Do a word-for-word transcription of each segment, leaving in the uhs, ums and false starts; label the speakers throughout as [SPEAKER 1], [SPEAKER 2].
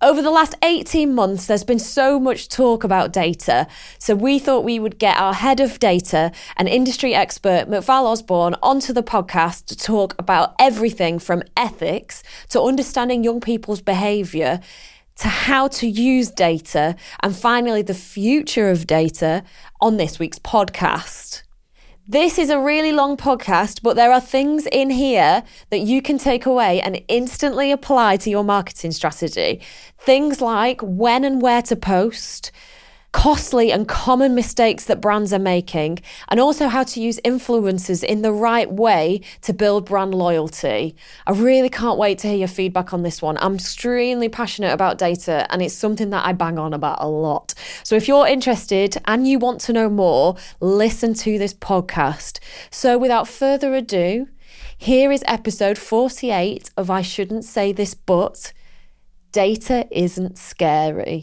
[SPEAKER 1] over the last eighteen months, there's been so much talk about data. So we thought we would get our head of data and industry expert, McVal Osborne, onto the podcast to talk about everything from ethics to understanding young people's behaviour to how to use data and finally the future of data on this week's podcast. This is a really long podcast, but there are things in here that you can take away and instantly apply to your marketing strategy. Things like when and where to post, costly and common mistakes that brands are making, and also how to use influencers in the right way to build brand loyalty. I really can't wait to hear your feedback on this one. I'm extremely passionate about data and it's something that I bang on about a lot. So if you're interested and you want to know more, listen to this podcast. So without further ado, here is episode forty-eight of I Shouldn't Say This But Data Isn't Scary.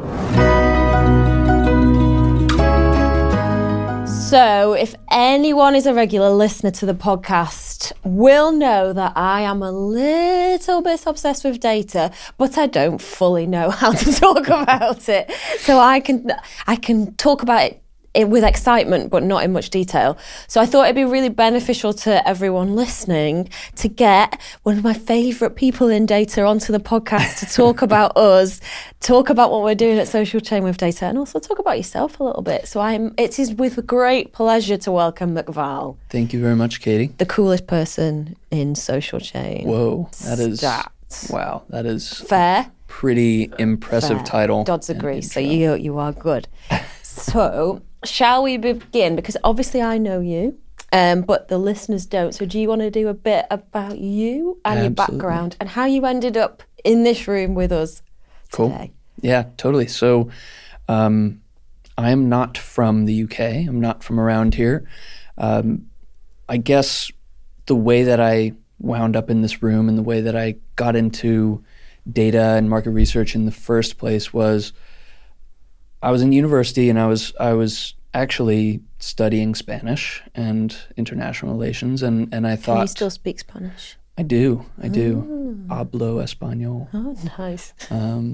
[SPEAKER 1] So if anyone is a regular listener to the podcast will know that I am a little bit obsessed with data, but I don't fully know how to talk about it. So I can I can talk about it It, with excitement, but not in much detail. So I thought it'd be really beneficial to everyone listening to get one of my favourite people in data onto the podcast to talk about us, talk about what we're doing at Social Chain with data, and also talk about yourself a little bit. So I'm. It is with great pleasure to welcome McVal.
[SPEAKER 2] Thank you very much, Katie.
[SPEAKER 1] The coolest person in Social Chain.
[SPEAKER 2] Whoa, that is
[SPEAKER 1] Stats.
[SPEAKER 2] Wow, that is
[SPEAKER 1] fair.
[SPEAKER 2] Pretty impressive
[SPEAKER 1] Fair.
[SPEAKER 2] title.
[SPEAKER 1] Dods agree. So you you are good. So. Shall we begin? Because obviously I know you, um, but the listeners don't. So do you want to do a bit about you and
[SPEAKER 2] Absolutely.
[SPEAKER 1] your background and how you ended up in this room with us
[SPEAKER 2] Cool.
[SPEAKER 1] today?
[SPEAKER 2] Yeah, totally. So um, I am not from the U K. I'm not from around here. Um, I guess the way that I wound up in this room and the way that I got into data and market research in the first place was I was in university and I was I was actually studying Spanish and international relations, and, and I thought...
[SPEAKER 1] Can you still speak Spanish?
[SPEAKER 2] I do, I do.
[SPEAKER 1] Oh.
[SPEAKER 2] Hablo español.
[SPEAKER 1] Oh, nice.
[SPEAKER 2] Um,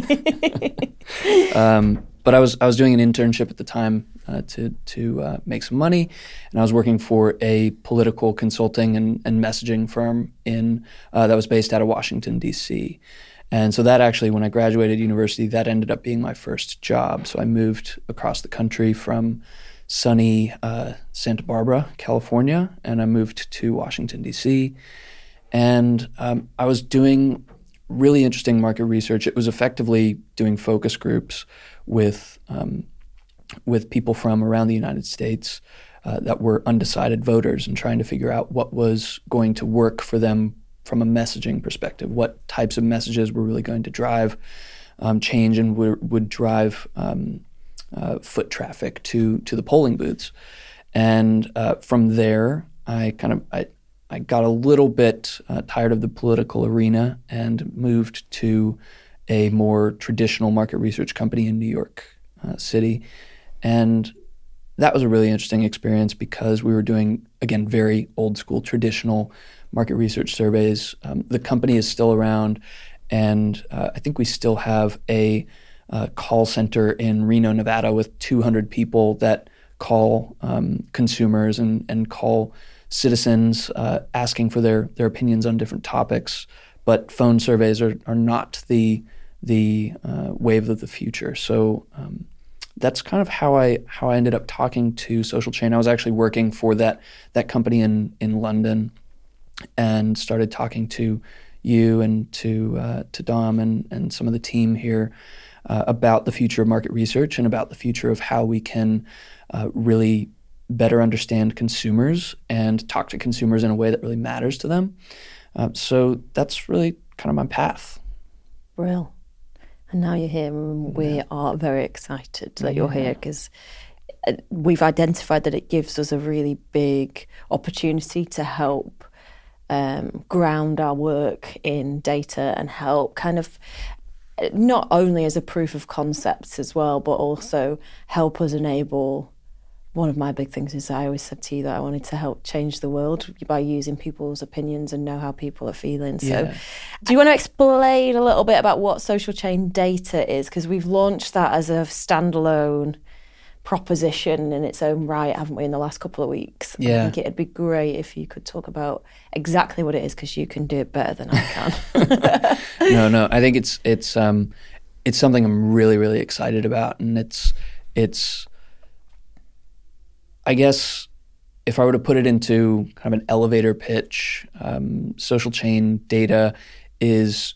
[SPEAKER 2] um, but I was I was doing an internship at the time uh, to to uh, make some money, and I was working for a political consulting and, and messaging firm in uh, that was based out of Washington, D C, and so that actually, when I graduated university, that ended up being my first job. So I moved across the country from sunny uh, Santa Barbara, California, and I moved to Washington, D C. And um, I was doing really interesting market research. It was effectively doing focus groups with um, with people from around the United States uh, that were undecided voters and trying to figure out what was going to work for them from a messaging perspective, what types of messages were really going to drive um, change and w- would drive um, uh, foot traffic to to the polling booths. And uh, from there, I kind of I, I got a little bit uh, tired of the political arena and moved to a more traditional market research company in New York uh, City. And that was a really interesting experience because we were doing, again, very old school, traditional market research surveys. Um, the company is still around, and uh, I think we still have a uh, call center in Reno, Nevada with two hundred people that call um, consumers and, and call citizens uh, asking for their their opinions on different topics. But phone surveys are, are not the the uh, wave of the future. So um, that's kind of how I how I ended up talking to Social Chain. I was actually working for that that company in in London, and started talking to you and to uh, to Dom and and some of the team here uh, about the future of market research and about the future of how we can uh, really better understand consumers and talk to consumers in a way that really matters to them. Uh, so that's really kind of my path.
[SPEAKER 1] Brill. And now you're here, and we
[SPEAKER 2] Yeah.
[SPEAKER 1] are very excited that
[SPEAKER 2] Yeah.
[SPEAKER 1] you're here because we've identified that it gives us a really big opportunity to help um, ground our work in data and help kind of not only as a proof of concepts as well, but also help us enable one of my big things is I always said to you that I wanted to help change the world by using people's opinions and know how people are feeling. So
[SPEAKER 2] Yeah.
[SPEAKER 1] do you want to explain a little bit about what social chain data is? Because we've launched that as a standalone proposition in its own right, haven't we, in the last couple of weeks?
[SPEAKER 2] Yeah.
[SPEAKER 1] I think it'd be great if you could talk about exactly what it is, because you can do it better than I can.
[SPEAKER 2] no, no, I think it's it's um it's something I'm really, really excited about, and it's it's I guess if I were to put it into kind of an elevator pitch, um, social chain data is,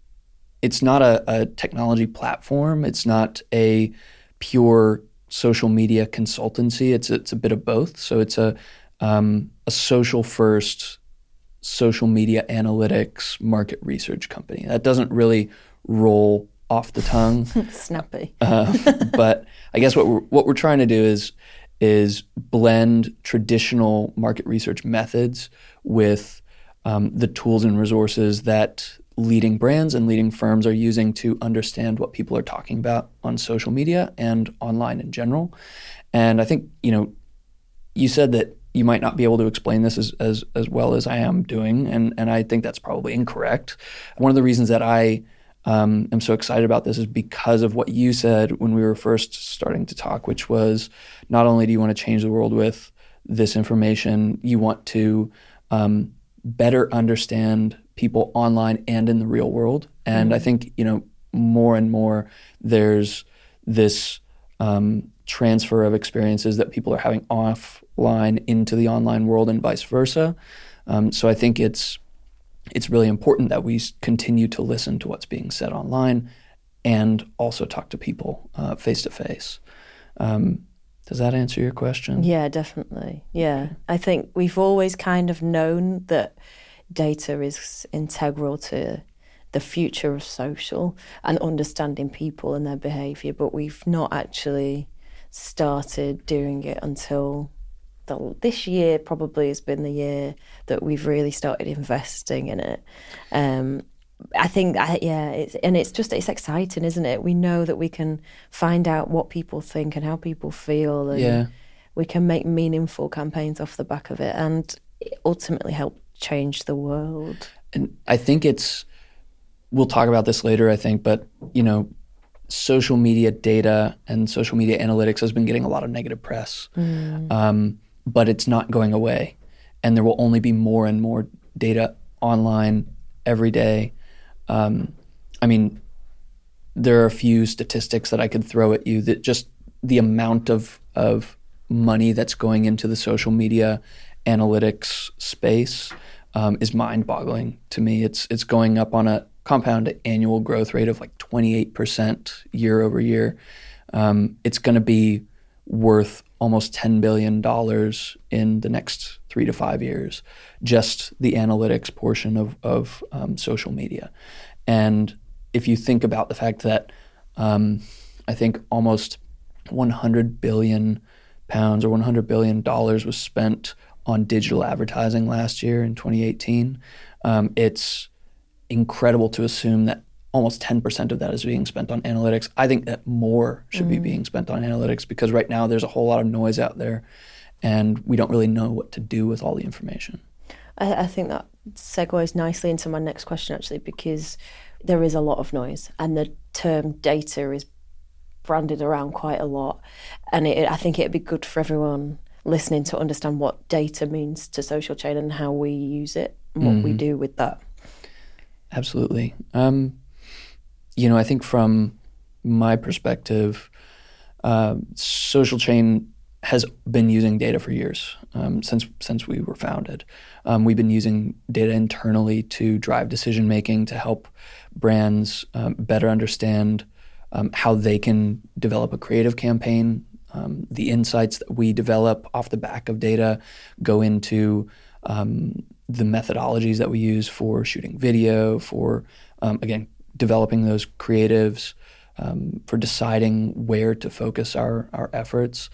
[SPEAKER 2] it's not a, a technology platform. It's not a pure social media consultancy. It's it's a bit of both. So it's a um, a social first social media analytics market research company. That doesn't really roll off the tongue.
[SPEAKER 1] Snappy.
[SPEAKER 2] Uh, but I guess what we're, what we're trying to do is is blend traditional market research methods with um, the tools and resources that leading brands and leading firms are using to understand what people are talking about on social media and online in general. And I think, you know, you said that you might not be able to explain this as as, as well as I am doing, and, and I think that's probably incorrect. One of the reasons that I Um, I'm so excited about this is because of what you said when we were first starting to talk, which was not only do you want to change the world with this information, you want to um, better understand people online and in the real world. And mm-hmm. I think, you know, more and more there's this um, transfer of experiences that people are having offline into the online world and vice versa. Um, so I think it's It's really important that we continue to listen to what's being said online and also talk to people uh, face to face. Um, does that answer your question?
[SPEAKER 1] Yeah, definitely. Yeah. I think we've always kind of known that data is integral to the future of social and understanding people and their behaviour, but we've not actually started doing it until The, this year probably has been the year that we've really started investing in it. Um, I think, I, yeah, it's, and it's just, it's exciting, isn't it? We know that we can find out what people think and how people feel, and
[SPEAKER 2] yeah.
[SPEAKER 1] we can make meaningful campaigns off the back of it and ultimately help change the world.
[SPEAKER 2] And I think it's, we'll talk about this later, I think, but, you know, social media data and social media analytics has been getting a lot of negative press. Mm. Um, but it's not going away. And there will only be more and more data online every day. Um, I mean, there are a few statistics that I could throw at you that just the amount of, of money that's going into the social media analytics space um, is mind-boggling to me. It's it's going up on a compound annual growth rate of like twenty-eight percent year over year. Um, it's going to be worth almost ten billion dollars in the next three to five years, just the analytics portion of, of um, social media. And if you think about the fact that um, I think almost one hundred billion pounds or one hundred billion dollars was spent on digital advertising last year in twenty eighteen, um, it's incredible to assume that almost ten percent of that is being spent on analytics. I think that more should mm. be being spent on analytics, because right now there's a whole lot of noise out there and we don't really know what to do with all the information.
[SPEAKER 1] I, I think that segues nicely into my next question, actually, because there is a lot of noise and the term data is branded around quite a lot. And it, I think it'd be good for everyone listening to understand what data means to Social Chain and how we use it and what mm. we do with that.
[SPEAKER 2] Absolutely. Um, You know, I think from my perspective, uh, Social Chain has been using data for years, um, since since we were founded. Um, we've been using data internally to drive decision making, to help brands um, better understand um, how they can develop a creative campaign. Um, the insights that we develop off the back of data go into um, the methodologies that we use for shooting video, for um, again. developing those creatives, um, for deciding where to focus our, our efforts.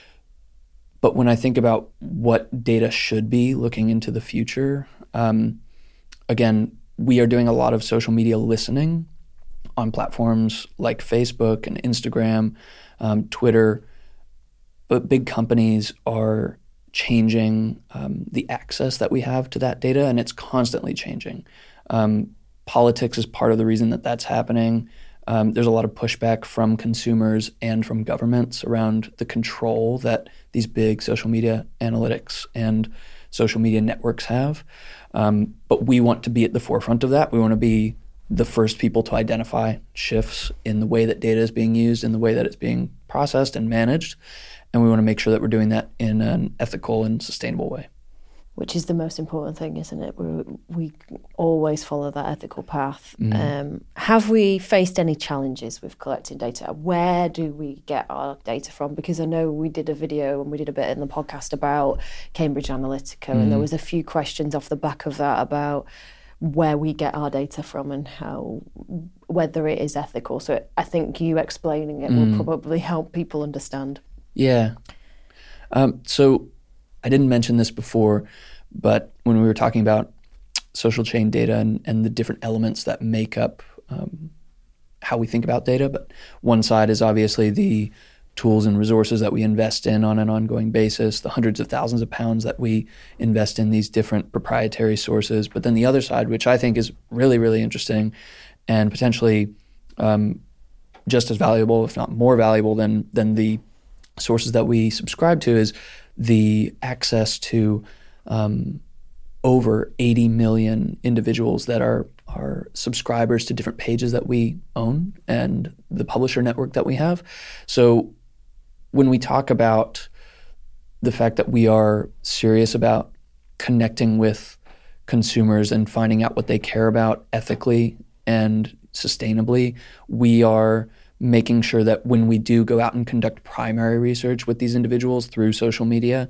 [SPEAKER 2] But when I think about what data should be looking into the future, um, again, we are doing a lot of social media listening on platforms like Facebook and Instagram, um, Twitter. but big companies are changing um, the access that we have to that data, and it's constantly changing. Um, politics is part of the reason that that's happening. Um, there's a lot of pushback from consumers and from governments around the control that these big social media analytics and social media networks have. Um, but we want to be at the forefront of that. We want to be the first people to identify shifts in the way that data is being used, in the way that it's being processed and managed. And we want to make sure that we're doing that in an ethical and sustainable way.
[SPEAKER 1] Which is the most important thing, isn't it? We we always follow that ethical path. Mm. Um, have we faced any challenges with collecting data? Where do we get our data from? Because I know we did a video and we did a bit in the podcast about Cambridge Analytica, mm. and there was a few questions off the back of that about where we get our data from and how, whether it is ethical. So I think you explaining it mm. will probably help people understand.
[SPEAKER 2] Yeah. Um, so I didn't mention this before, but when we were talking about social chain data and, and the different elements that make up um, how we think about data, but one side is obviously the tools and resources that we invest in on an ongoing basis, the hundreds of thousands of pounds that we invest in these different proprietary sources. But then the other side, which I think is really, really interesting and potentially um, just as valuable, if not more valuable than than the sources that we subscribe to, is the access to um, over eighty million individuals that are are subscribers to different pages that we own and the publisher network that we have. So when we talk about the fact that we are serious about connecting with consumers and finding out what they care about ethically and sustainably, we are making sure that when we do go out and conduct primary research with these individuals through social media,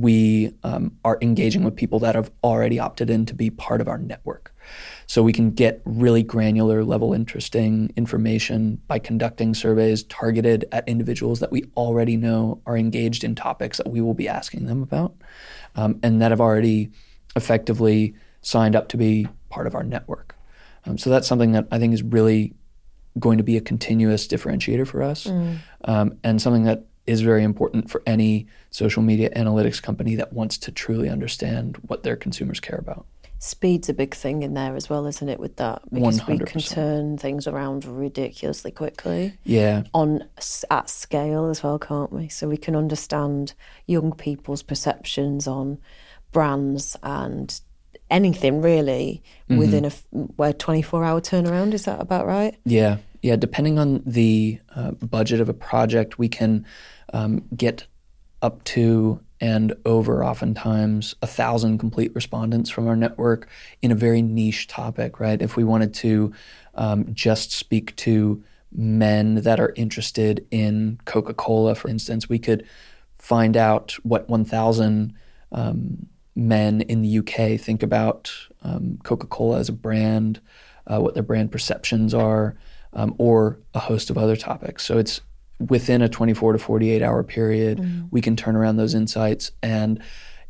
[SPEAKER 2] we um, are engaging with people that have already opted in to be part of our network. So we can get really granular level interesting information by conducting surveys targeted at individuals that we already know are engaged in topics that we will be asking them about, um, and that have already effectively signed up to be part of our network. Um, so that's something that I think is really going to be a continuous differentiator for us, mm. um, and something that is very important for any social media analytics company that wants to truly understand what their consumers care about.
[SPEAKER 1] Speed's a big thing in there as well, isn't it, with that? Because one hundred percent. We can turn things around ridiculously quickly.
[SPEAKER 2] Yeah.
[SPEAKER 1] On at scale as well, can't we? So we can understand young people's perceptions on brands and anything really mm-hmm. within a where twenty-four hour turnaround. Is that about right?
[SPEAKER 2] Yeah. Yeah. Depending on the uh, budget of a project, we can um, get up to and over oftentimes a thousand complete respondents from our network in a very niche topic, right? If we wanted to um, just speak to men that are interested in Coca-Cola, for instance, we could find out what one thousand um, men in the U K think about um, Coca-Cola as a brand, uh, what their brand perceptions are, um, or a host of other topics. So it's within a twenty-four to forty-eight hour period, mm. we can turn around those insights. And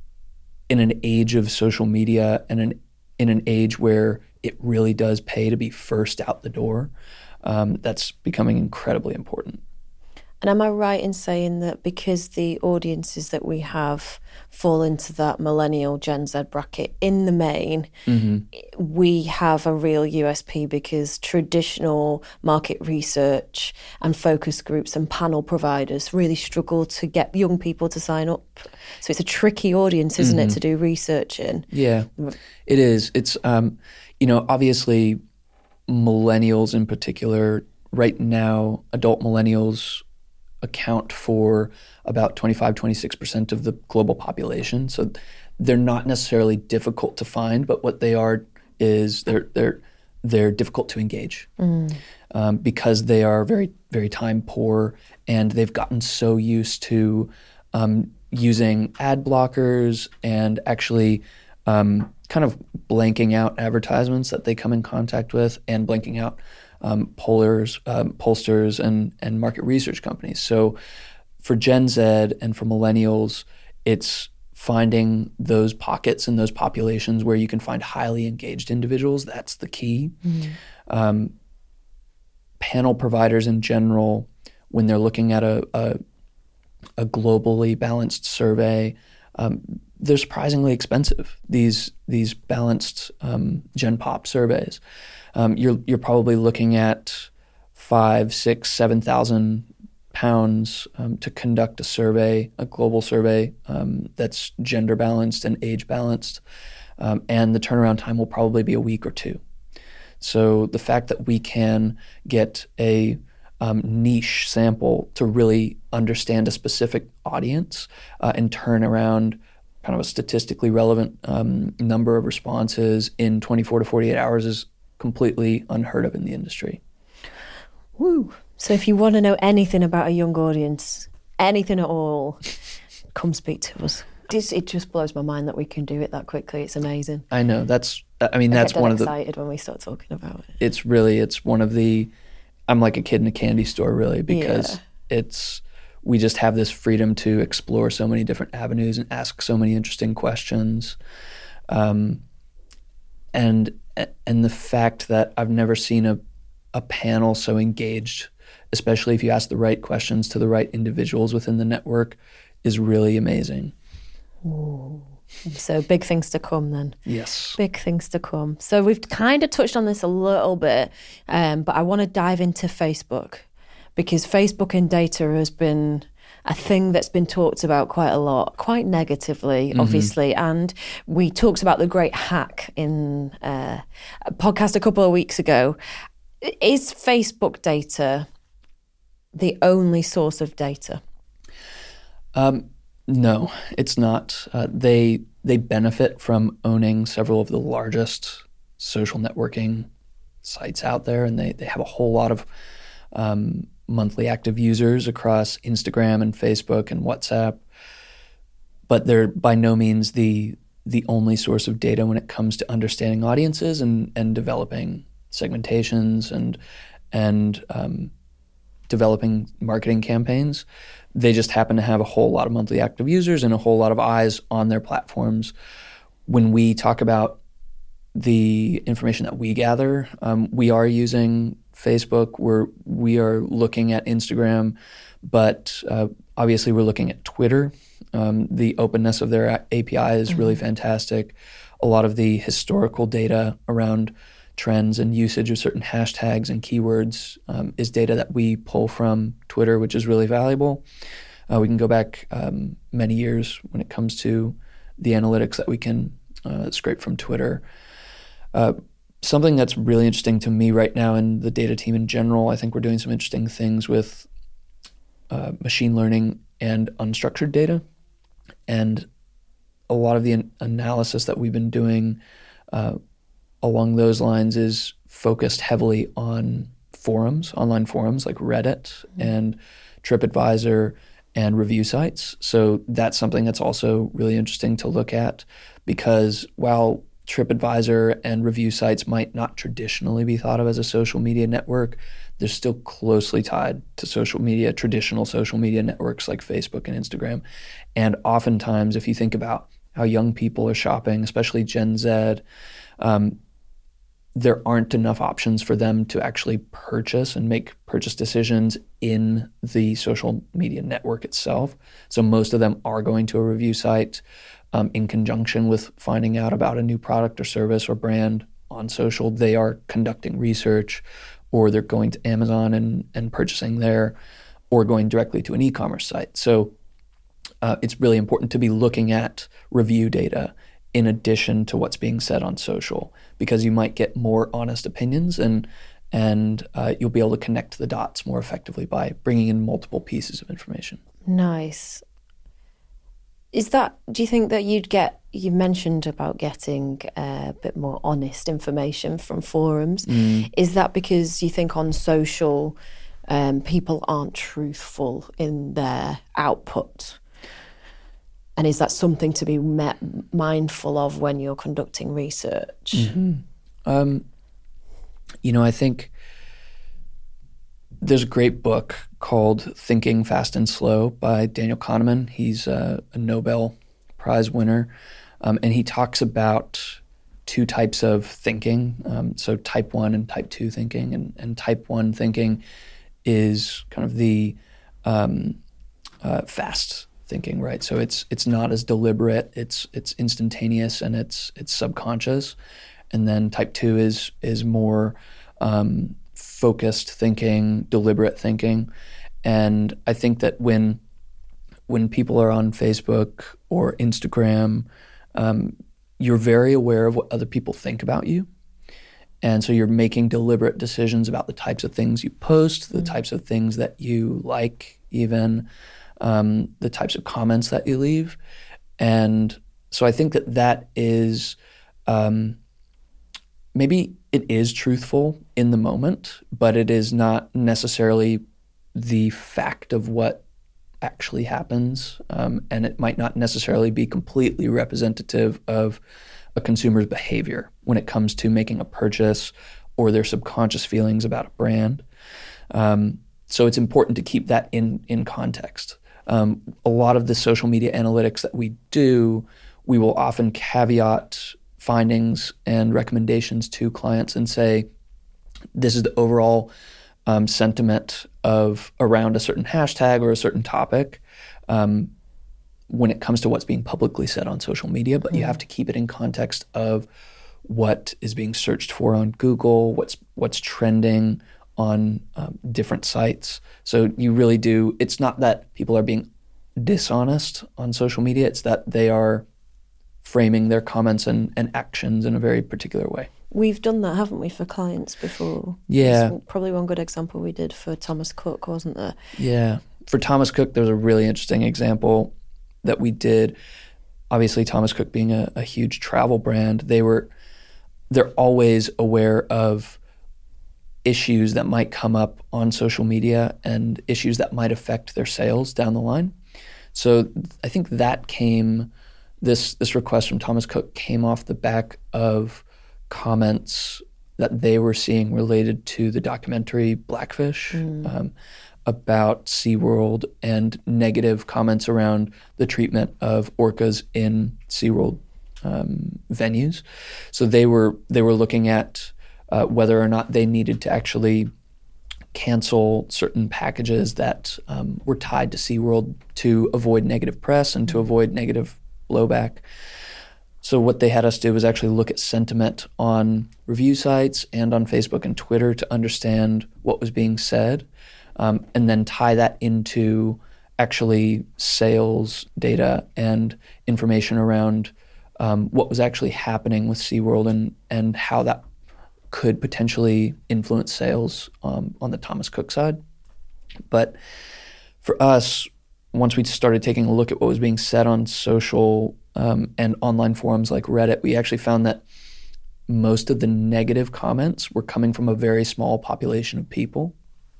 [SPEAKER 2] in an age of social media and an, in an age where it really does pay to be first out the door, um, that's becoming incredibly important.
[SPEAKER 1] And am I right in saying that because the audiences that we have fall into that millennial Gen Z bracket in the main, mm-hmm. we have a real U S P because traditional market research and focus groups and panel providers really struggle to get young people to sign up. So it's a tricky audience, isn't mm-hmm. it, to do research in?
[SPEAKER 2] Yeah, it is. It's, um, you know, obviously millennials in particular, right now, adult millennials account for about twenty-five, twenty-six percent of the global population. So they're not necessarily difficult to find, but what they are is they're they're they're difficult to engage mm. um, because they are very, very time poor, and they've gotten so used to um, using ad blockers and actually um, kind of blanking out advertisements that they come in contact with and blanking out Um, pollers, um, pollsters, and and market research companies. So for Gen Z and for millennials, it's finding those pockets and those populations where you can find highly engaged individuals. That's the key. Mm-hmm. Um, panel providers in general, when they're looking at a, a a globally balanced survey, um, they're surprisingly expensive. These these balanced um, Gen Pop surveys, um, you're you're probably looking at five, six, seven thousand pounds um, to conduct a survey, a global survey um, that's gender balanced and age balanced, um, and the turnaround time will probably be a week or two. So the fact that we can get a um, niche sample to really understand a specific audience uh, and turn around kind of a statistically relevant um, number of responses in twenty-four to forty-eight hours is completely unheard of in the industry.
[SPEAKER 1] Woo. So if you want to know anything about a young audience, anything at all, come speak to us. It just blows my mind that we can do it that quickly. It's amazing.
[SPEAKER 2] I know. That's, I mean,
[SPEAKER 1] I
[SPEAKER 2] that's
[SPEAKER 1] get
[SPEAKER 2] one of the...
[SPEAKER 1] excited when we start talking about it.
[SPEAKER 2] It's really, it's one of the, I'm like a kid in a candy store, really, because
[SPEAKER 1] Yeah.
[SPEAKER 2] it's, we just have this freedom to explore so many different avenues and ask so many interesting questions. Um, and, and the fact that I've never seen a, a panel so engaged, especially if you ask the right questions to the right individuals within the network, is really amazing.
[SPEAKER 1] Ooh. So big things to come then.
[SPEAKER 2] Yes.
[SPEAKER 1] Big things to come. So we've kind of touched on this a little bit, um, but I want to dive into Facebook, because Facebook and data has been a thing that's been talked about quite a lot, quite negatively, mm-hmm. obviously. And we talked about the great hack in uh, a podcast a couple of weeks ago. Is Facebook data the only source of data?
[SPEAKER 2] Um, no, it's not. Uh, they they benefit from owning several of the largest social networking sites out there, and they, they have a whole lot of um, monthly active users across Instagram and Facebook and WhatsApp. But they're by no means the the only source of data when it comes to understanding audiences and, and developing segmentations and and um, developing marketing campaigns. They just happen to have a whole lot of monthly active users and a whole lot of eyes on their platforms. When we talk about the information that we gather, um, we are using Facebook. We're we are looking at Instagram, but uh, obviously we're looking at Twitter. Um, the openness of their A P I is really mm-hmm. fantastic. A lot of the historical data around trends and usage of certain hashtags and keywords um, is data that we pull from Twitter, which is really valuable. Uh, we can go back um, many years when it comes to the analytics that we can uh, scrape from Twitter. Uh, something that's really interesting to me right now and the data team in general, I think we're doing some interesting things with uh, machine learning and unstructured data. And a lot of the an- analysis that we've been doing uh, along those lines is focused heavily on forums, online forums like Reddit mm-hmm. and TripAdvisor and review sites. So that's something that's also really interesting to look at, because while TripAdvisor and review sites might not traditionally be thought of as a social media network, they're still closely tied to social media, traditional social media networks like Facebook and Instagram. And oftentimes, if you think about how young people are shopping, especially Gen Z, um, there aren't enough options for them to actually purchase and make purchase decisions in the social media network itself. So most of them are going to a review site um, in conjunction with finding out about a new product or service or brand on social. They are conducting research, or they're going to Amazon and, and purchasing there, or going directly to an e-commerce site. So uh, it's really important to be looking at review data in addition to what's being said on social, because you might get more honest opinions and and uh, you'll be able to connect the dots more effectively by bringing in multiple pieces of information.
[SPEAKER 1] Nice. Is that, do you think that you'd get, you mentioned about getting a bit more honest information from forums. Mm. Is that because you think on social um, people aren't truthful in their output? And is that something to be met, mindful of when you're conducting research?
[SPEAKER 2] Mm-hmm. Um, you know, I think there's a great book called Thinking Fast and Slow by Daniel Kahneman. He's a, a Nobel Prize winner. Um, and he talks about two types of thinking. Um, so type one and type two thinking. And, and type one thinking is kind of the... Um, uh, fast thinking, right? So it's it's not as deliberate. It's it's instantaneous and it's it's subconscious. And then type two is is more um, focused thinking, deliberate thinking. And I think that when when people are on Facebook or Instagram, um, you're very aware of what other people think about you. And so you're making deliberate decisions about the types of things you post, the mm-hmm. types of things that you like, even um, the types of comments that you leave. And so I think that that is, um, maybe it is truthful in the moment, but it is not necessarily the fact of what actually happens. Um, and it might not necessarily be completely representative of a consumer's behavior when it comes to making a purchase or their subconscious feelings about a brand. Um, so it's important to keep that in, in context. Um, a lot of the social media analytics that we do, we will often caveat findings and recommendations to clients and say, this is the overall um, sentiment of around a certain hashtag or a certain topic. Um, when it comes to what's being publicly said on social media, but mm. you have to keep it in context of what is being searched for on Google, what's what's trending on um, different sites. So you really do, it's not that people are being dishonest on social media, it's that they are framing their comments and, and actions in a very particular way.
[SPEAKER 1] We've done that, haven't we, for clients before?
[SPEAKER 2] Yeah.
[SPEAKER 1] There's probably one good example we did for Thomas Cook, wasn't there?
[SPEAKER 2] Yeah. For Thomas Cook, there was a really interesting example that we did. Obviously, Thomas Cook being a, a huge travel brand, they were they're always aware of issues that might come up on social media and issues that might affect their sales down the line. So I think that came this this request from Thomas Cook came off the back of comments that they were seeing related to the documentary Blackfish. Mm. Um, about SeaWorld and negative comments around the treatment of orcas in SeaWorld um, venues. So they were they were looking at uh, whether or not they needed to actually cancel certain packages that um, were tied to SeaWorld to avoid negative press and to avoid negative blowback. So what they had us do was actually look at sentiment on review sites and on Facebook and Twitter to understand what was being said. Um, and then tie that into actually sales data and information around um, what was actually happening with SeaWorld and, and how that could potentially influence sales um, on the Thomas Cook side. But for us, once we started taking a look at what was being said on social um, and online forums like Reddit, we actually found that most of the negative comments were coming from a very small population of people.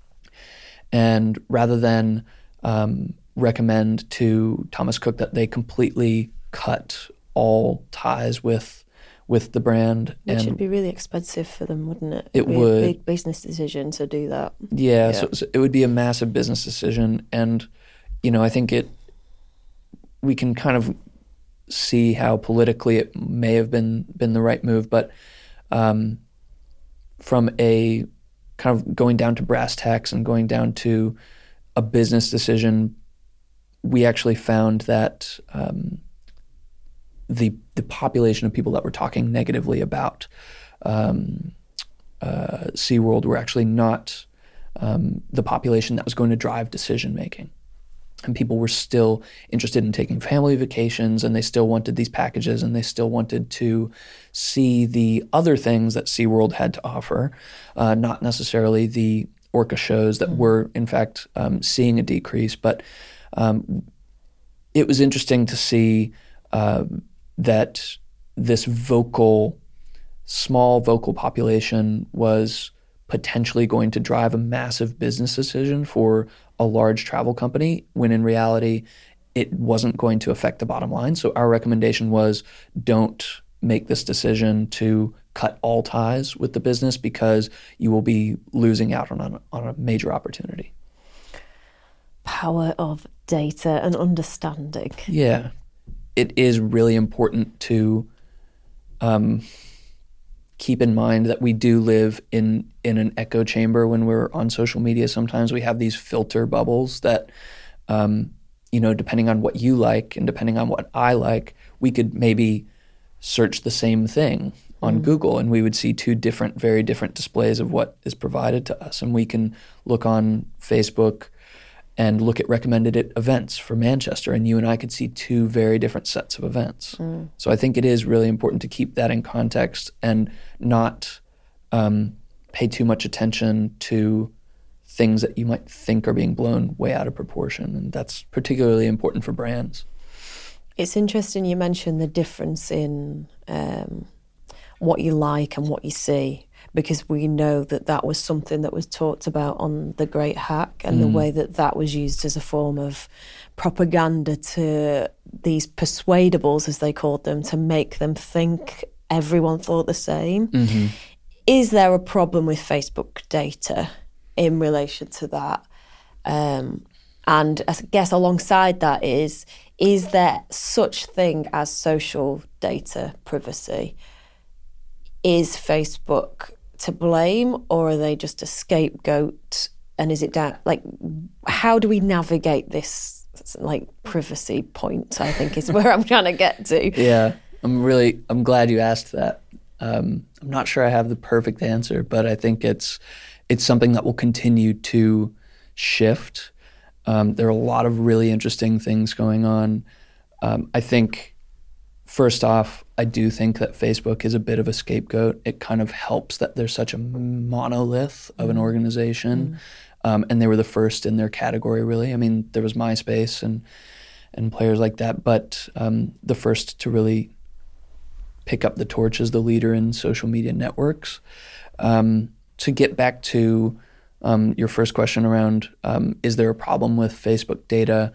[SPEAKER 2] And rather than um, recommend to Thomas Cook that they completely cut all ties with with the brand,
[SPEAKER 1] which
[SPEAKER 2] and
[SPEAKER 1] would be really expensive for them, wouldn't it?
[SPEAKER 2] It
[SPEAKER 1] It'd be
[SPEAKER 2] would.
[SPEAKER 1] A big business decision to do that.
[SPEAKER 2] Yeah,
[SPEAKER 1] yeah.
[SPEAKER 2] So, so it would be a massive business decision, and you know, I think it. We can kind of see how politically it may have been been the right move, but um, from a kind of going down to brass tacks and going down to a business decision, we actually found that um, the the population of people that were talking negatively about um, uh, SeaWorld were actually not um, the population that was going to drive decision making. And people were still interested in taking family vacations, and they still wanted these packages, and they still wanted to see the other things that SeaWorld had to offer, uh, not necessarily the orca shows that mm-hmm. were, in fact, um, seeing a decrease. But um, it was interesting to see uh, that this vocal, small vocal population was potentially going to drive a massive business decision for a large travel company, when in reality, it wasn't going to affect the bottom line. So our recommendation was, don't make this decision to cut all ties with the business, because you will be losing out on a, on a major opportunity.
[SPEAKER 1] Power of data and understanding.
[SPEAKER 2] Yeah. It is really important to um, keep in mind that we do live in, in an echo chamber when we're on social media. Sometimes we have these filter bubbles that um, you know, depending on what you like and depending on what I like, we could maybe search the same thing on mm. Google, and we would see two different, very different displays of what is provided to us. And we can look on Facebook and look at recommended events for Manchester, and you and I could see two very different sets of events. Mm. So I think it is really important to keep that in context and not um, pay too much attention to things that you might think are being blown way out of proportion. And that's particularly important for brands.
[SPEAKER 1] It's interesting you mentioned the difference in um, what you like and what you see, because we know that that was something that was talked about on The Great Hack, and mm. the way that that was used as a form of propaganda to these persuadables, as they called them, to make them think everyone thought the same. Mm-hmm. Is there a problem with Facebook data in relation to that? Um, and I guess alongside that is, is there such thing as social data privacy? Is Facebook to blame, or are they just a scapegoat? And is it down, like, how do we navigate this, like, privacy point, I think is where I'm trying to get to.
[SPEAKER 2] Yeah, I'm really, I'm glad you asked that. Um, I'm not sure I have the perfect answer, but I think it's it's something that will continue to shift. Um, there are a lot of really interesting things going on. Um, I think, first off, I do think that Facebook is a bit of a scapegoat. It kind of helps that they're such a monolith of an organization. Mm. Um, and they were the first in their category, really. I mean, there was MySpace and and players like that, but um, the first to really pick up the torch as the leader in social media networks. Um, to get back to um, your first question around, um, is there a problem with Facebook data?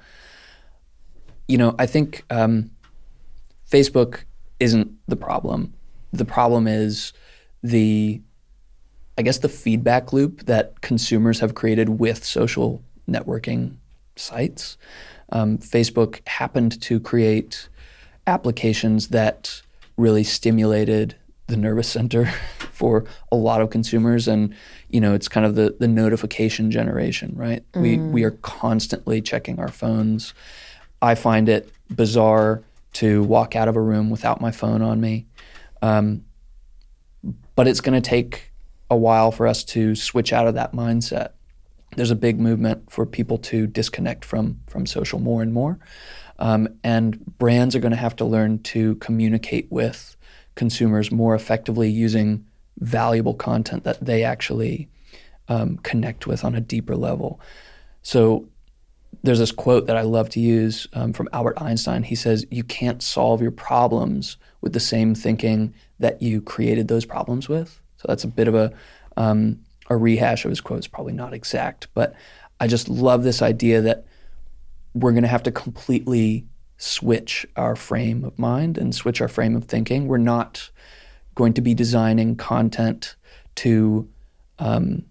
[SPEAKER 2] You know, I think um, Facebook isn't the problem. The problem is the, I guess, the feedback loop that consumers have created with social networking sites. Um, Facebook happened to create applications that really stimulated the nervous center for a lot of consumers. And, you know, it's kind of the, the notification generation, right? Mm. We we are constantly checking our phones. I find it bizarre to walk out of a room without my phone on me. Um, but it's going to take a while for us to switch out of that mindset. There's a big movement for people to disconnect from from social more and more. Um, and brands are going to have to learn to communicate with consumers more effectively using valuable content that they actually um, connect with on a deeper level. So there's this quote that I love to use um, from Albert Einstein. He says, you can't solve your problems with the same thinking that you created those problems with. So that's a bit of a, um, a rehash of his quote. It's probably not exact, but I just love this idea that we're going to have to completely switch our frame of mind and switch our frame of thinking. We're not going to be designing content to, um,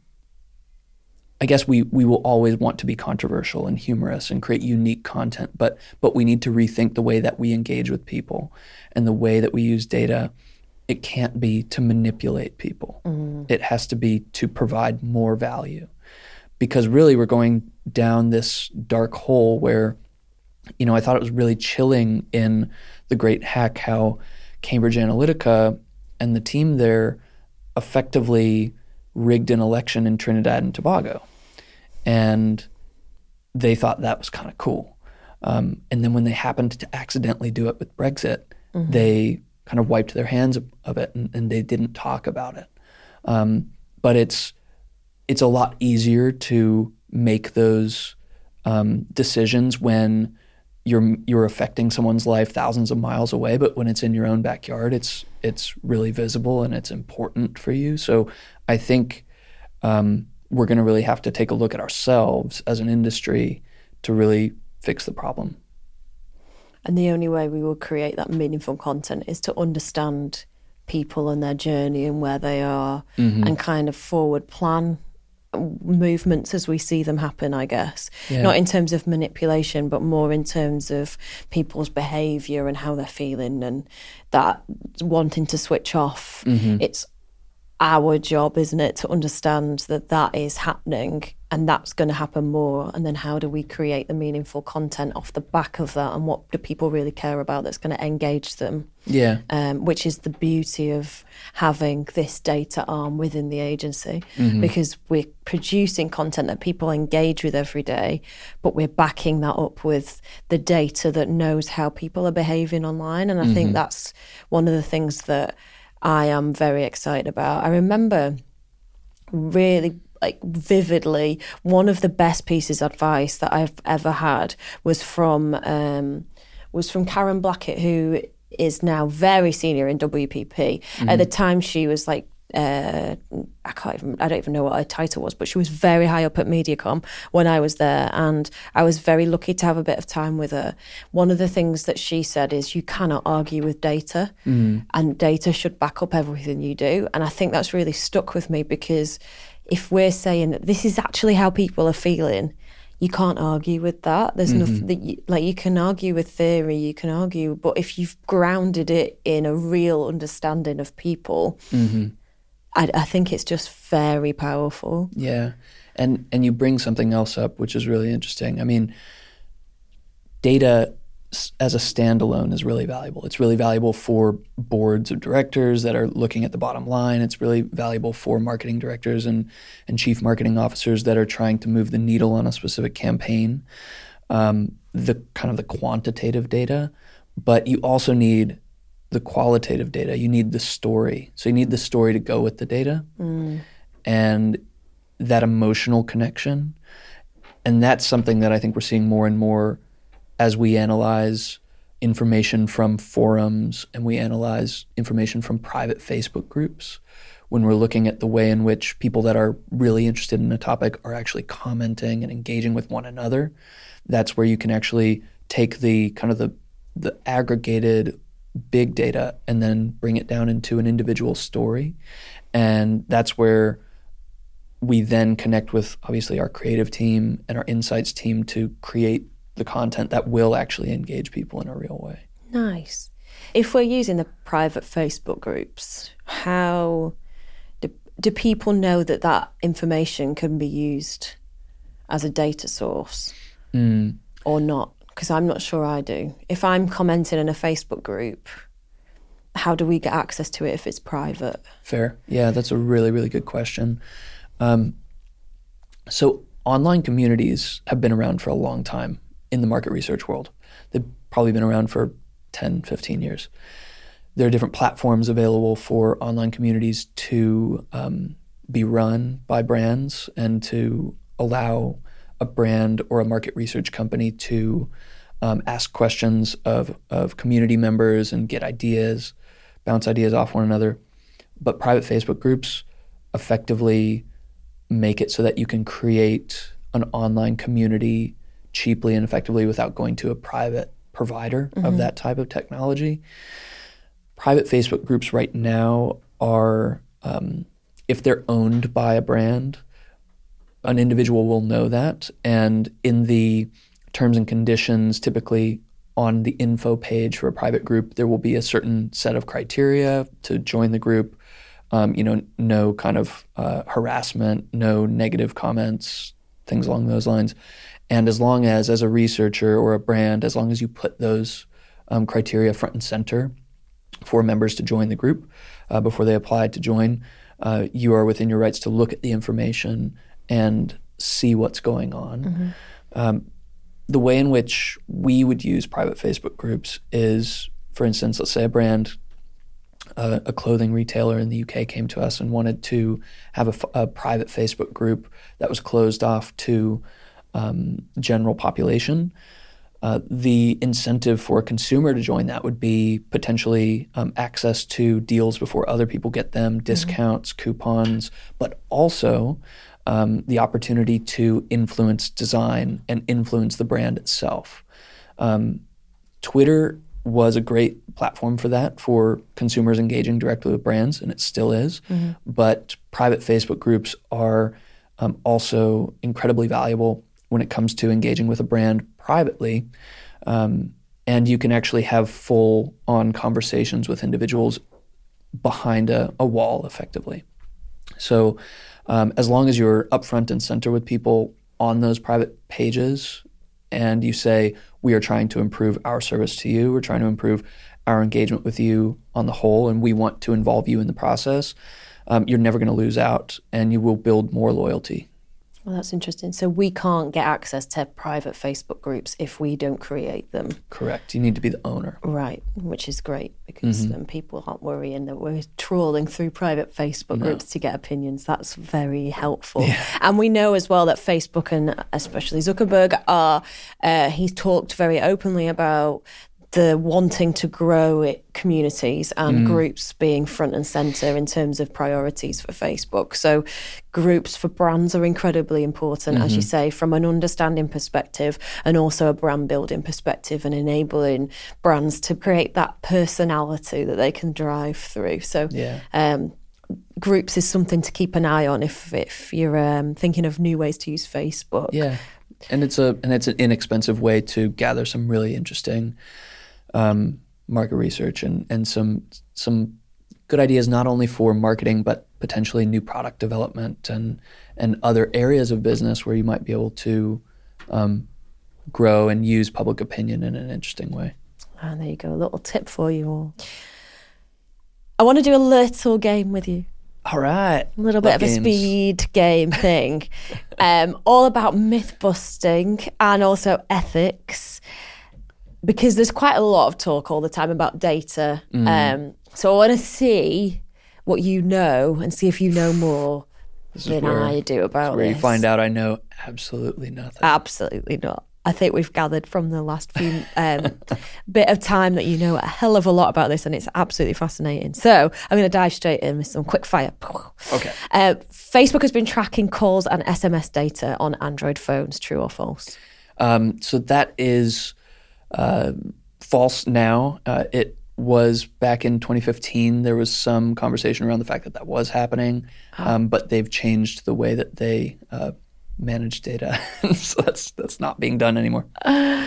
[SPEAKER 2] I guess we we will always want to be controversial and humorous and create unique content, but but we need to rethink the way that we engage with people and the way that we use data. It can't be to manipulate people. Mm. It has to be to provide more value. Because really we're going down this dark hole where, you know, I thought it was really chilling in The Great Hack how Cambridge Analytica and the team there effectively rigged an election in Trinidad and Tobago. And they thought that was kind of cool. Um, and then when they happened to accidentally do it with Brexit, mm-hmm. they kind of wiped their hands of it and, and they didn't talk about it. Um, but it's it's a lot easier to make those um, decisions when you're you're affecting someone's life thousands of miles away, but when it's in your own backyard, it's it's really visible and it's important for you. So I think um, we're going to really have to take a look at ourselves as an industry to really fix the problem.
[SPEAKER 1] And the only way we will create that meaningful content is to understand people and their journey and where they are, mm-hmm. and kind of forward plan movements as we see them happen, I guess. Yeah. Not in terms of manipulation, but more in terms of people's behaviour and how they're feeling and that wanting to switch off. Mm-hmm. It's our job, isn't it, to understand that that is happening and that's going to happen more. And then how do we create the meaningful content off the back of that, and what do people really care about that's going to engage them?
[SPEAKER 2] Yeah.
[SPEAKER 1] Um, which is the beauty of having this data arm within the agency,
[SPEAKER 2] Mm-hmm.
[SPEAKER 1] because we're producing content that people engage with every day, but we're backing that up with the data that knows how people are behaving online. And I
[SPEAKER 2] Mm-hmm.
[SPEAKER 1] think that's one of the things that I am very excited about. I remember really like vividly, one of the best pieces of advice that I've ever had was from um, was from Karen Blackett, who is now very senior in W P P. Mm-hmm. At the time, she was like, uh, I can't even, I don't even know what her title was, but she was very high up at Mediacom when I was there, and I was very lucky to have a bit of time with her. One of the things that she said is you cannot argue with data, mm. and data should back up everything you do. And I think that's really stuck with me, because if we're saying that this is actually how people are feeling, you can't argue with that. There's mm-hmm. nothing that you, like you can argue with theory, you can argue, but if you've grounded it in a real understanding of people, mm-hmm. I, I think it's just very powerful.
[SPEAKER 2] Yeah, and and you bring something else up, which is really interesting. I mean, data as a standalone is really valuable. It's really valuable for boards of directors that are looking at the bottom line. It's really valuable for marketing directors and, and chief marketing officers that are trying to move the needle on a specific campaign, um, the kind of the quantitative data. But you also need the qualitative data. You need the story. So you need the story to go with the data mm. and that emotional connection. And that's something that I think we're seeing more and more as we analyze information from forums and we analyze information from private Facebook groups, when we're looking at the way in which people that are really interested in a topic are actually commenting and engaging with one another, that's where you can actually take the kind of the, the aggregated big data and then bring it down into an individual story. And that's where we then connect with, obviously, our creative team and our insights team to create the content that will actually engage people in a real way.
[SPEAKER 1] Nice. If we're using the private Facebook groups, how do, do people know that that information can be used as a data source mm. or not? Because I'm not sure I do. If I'm commenting in a Facebook group, how do we get access to it if it's private?
[SPEAKER 2] Fair. Yeah, that's a really, really good question. Um, so online communities have been around for a long time in the market research world. They've probably been around for ten, fifteen years. There are different platforms available for online communities to um, be run by brands and to allow a brand or a market research company to um, ask questions of, of community members and get ideas, bounce ideas off one another. But private Facebook groups effectively make it so that you can create an online community cheaply and effectively without going to a private provider mm-hmm. of that type of technology. Private Facebook groups right now are, um, if they're owned by a brand, an individual will know that. And in the terms and conditions, typically on the info page for a private group, there will be a certain set of criteria to join the group. Um, you know, no kind of uh, harassment, no negative comments, things along those lines. And as long as, as a researcher or a brand, as long as you put those um, criteria front and center for members to join the group uh, before they apply to join, uh, you are within your rights to look at the information and see what's going on. Mm-hmm. Um, the way in which we would use private Facebook groups is, for instance, let's say a brand, uh, a clothing retailer in the U K came to us and wanted to have a, a private Facebook group that was closed off to Um, general population. Uh, the incentive for a consumer to join that would be potentially um, access to deals before other people get them, discounts, mm-hmm. coupons, but also um, the opportunity to influence design and influence the brand itself. Um, Twitter was a great platform for that, for consumers engaging directly with brands, and it still is. Mm-hmm. But private Facebook groups are um, also incredibly valuable when it comes to engaging with a brand privately. Um, and you can actually have full-on conversations with individuals behind a, a wall, effectively. So um, as long as you're upfront and center with people on those private pages and you say, we are trying to improve our service to you, we're trying to improve our engagement with you on the whole, and we want to involve you in the process, um, you're never going to lose out and you will build more loyalty.
[SPEAKER 1] Well, that's interesting. So we can't get access to private Facebook groups if we don't create them.
[SPEAKER 2] Correct. You need to be the owner.
[SPEAKER 1] Right, which is great because
[SPEAKER 2] Mm-hmm.
[SPEAKER 1] then people aren't worrying that we're trawling through private Facebook
[SPEAKER 2] No.
[SPEAKER 1] groups to get opinions. That's very helpful.
[SPEAKER 2] Yeah.
[SPEAKER 1] And we know as well that Facebook and especially Zuckerberg are, uh, he's talked very openly about the wanting to grow it, communities and mm. groups being front and centre in terms of priorities for Facebook. So groups for brands are incredibly important, mm-hmm. as you say, from an understanding perspective and also a brand building perspective and enabling brands to create that personality that they can drive through. So
[SPEAKER 2] yeah.
[SPEAKER 1] um, groups is something to keep an eye on if, if you're um, thinking of new ways to use Facebook.
[SPEAKER 2] Yeah, and it's a and it's an inexpensive way to gather some really interesting Um, market research and, and some some good ideas not only for marketing but potentially new product development and and other areas of business where you might be able to um, grow and use public opinion in an interesting way.
[SPEAKER 1] And there you go, a little tip for you all. I want to do a little game with you.
[SPEAKER 2] All right.
[SPEAKER 1] A little
[SPEAKER 2] Love
[SPEAKER 1] bit
[SPEAKER 2] games.
[SPEAKER 1] of a speed game thing. um, all about myth busting and also ethics. Because there's quite a lot of talk all the time about data. Mm. Um, so I want to see what you know and see if you know more
[SPEAKER 2] this
[SPEAKER 1] than
[SPEAKER 2] where,
[SPEAKER 1] I do about
[SPEAKER 2] where
[SPEAKER 1] this.
[SPEAKER 2] You find out I know absolutely nothing.
[SPEAKER 1] Absolutely not. I think we've gathered from the last few um, bit of time that you know a hell of a lot about this, and it's absolutely fascinating. So I'm going to dive straight in with some quick fire.
[SPEAKER 2] Okay.
[SPEAKER 1] Uh, Facebook has been tracking calls and S M S data on Android phones. True or false?
[SPEAKER 2] Um, so that is... Uh, false now. Uh, it was back in twenty fifteen. There was some conversation around the fact that that was happening, oh. um, but they've changed the way that they uh, manage data. So that's that's not being done anymore.
[SPEAKER 1] Uh,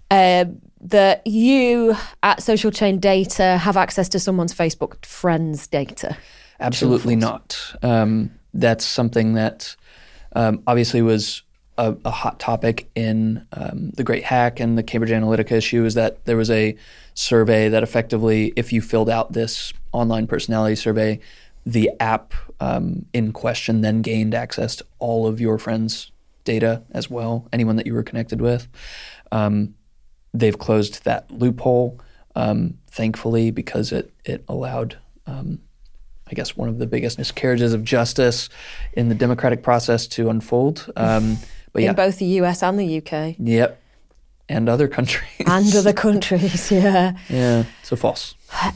[SPEAKER 1] that you at Social Chain Data have access to someone's Facebook friends' data?
[SPEAKER 2] Absolutely not. Um, that's something that um, obviously was A, a hot topic in um, the Great Hack and the Cambridge Analytica issue is that there was a survey that effectively, if you filled out this online personality survey, the app um, in question then gained access to all of your friends' data as well, anyone that you were connected with. Um, they've closed that loophole, um, thankfully, because it, it allowed um, I guess one of the biggest miscarriages of justice in the democratic process to unfold. Um, but
[SPEAKER 1] in
[SPEAKER 2] yeah.
[SPEAKER 1] both the U S and the U K.
[SPEAKER 2] Yep. And other countries.
[SPEAKER 1] And other countries, yeah.
[SPEAKER 2] Yeah, so false.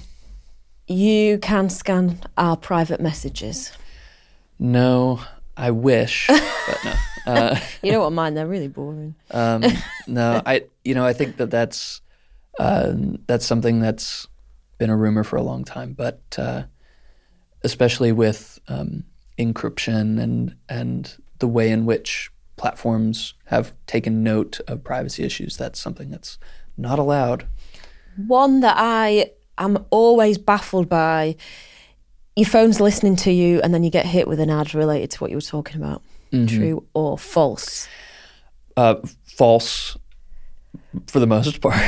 [SPEAKER 1] You can scan our private messages.
[SPEAKER 2] No, I wish, but no. Uh,
[SPEAKER 1] you don't want mine, they're really boring.
[SPEAKER 2] Um, no, I. You know, I think that that's, uh, that's something that's been a rumor for a long time, but uh, especially with um, encryption and and the way in which platforms have taken note of privacy issues, that's something that's not allowed.
[SPEAKER 1] One that I am always baffled by, your phone's listening to you and then you get hit with an ad related to what you were talking about. Mm-hmm. True or false?
[SPEAKER 2] Uh, false for the most part.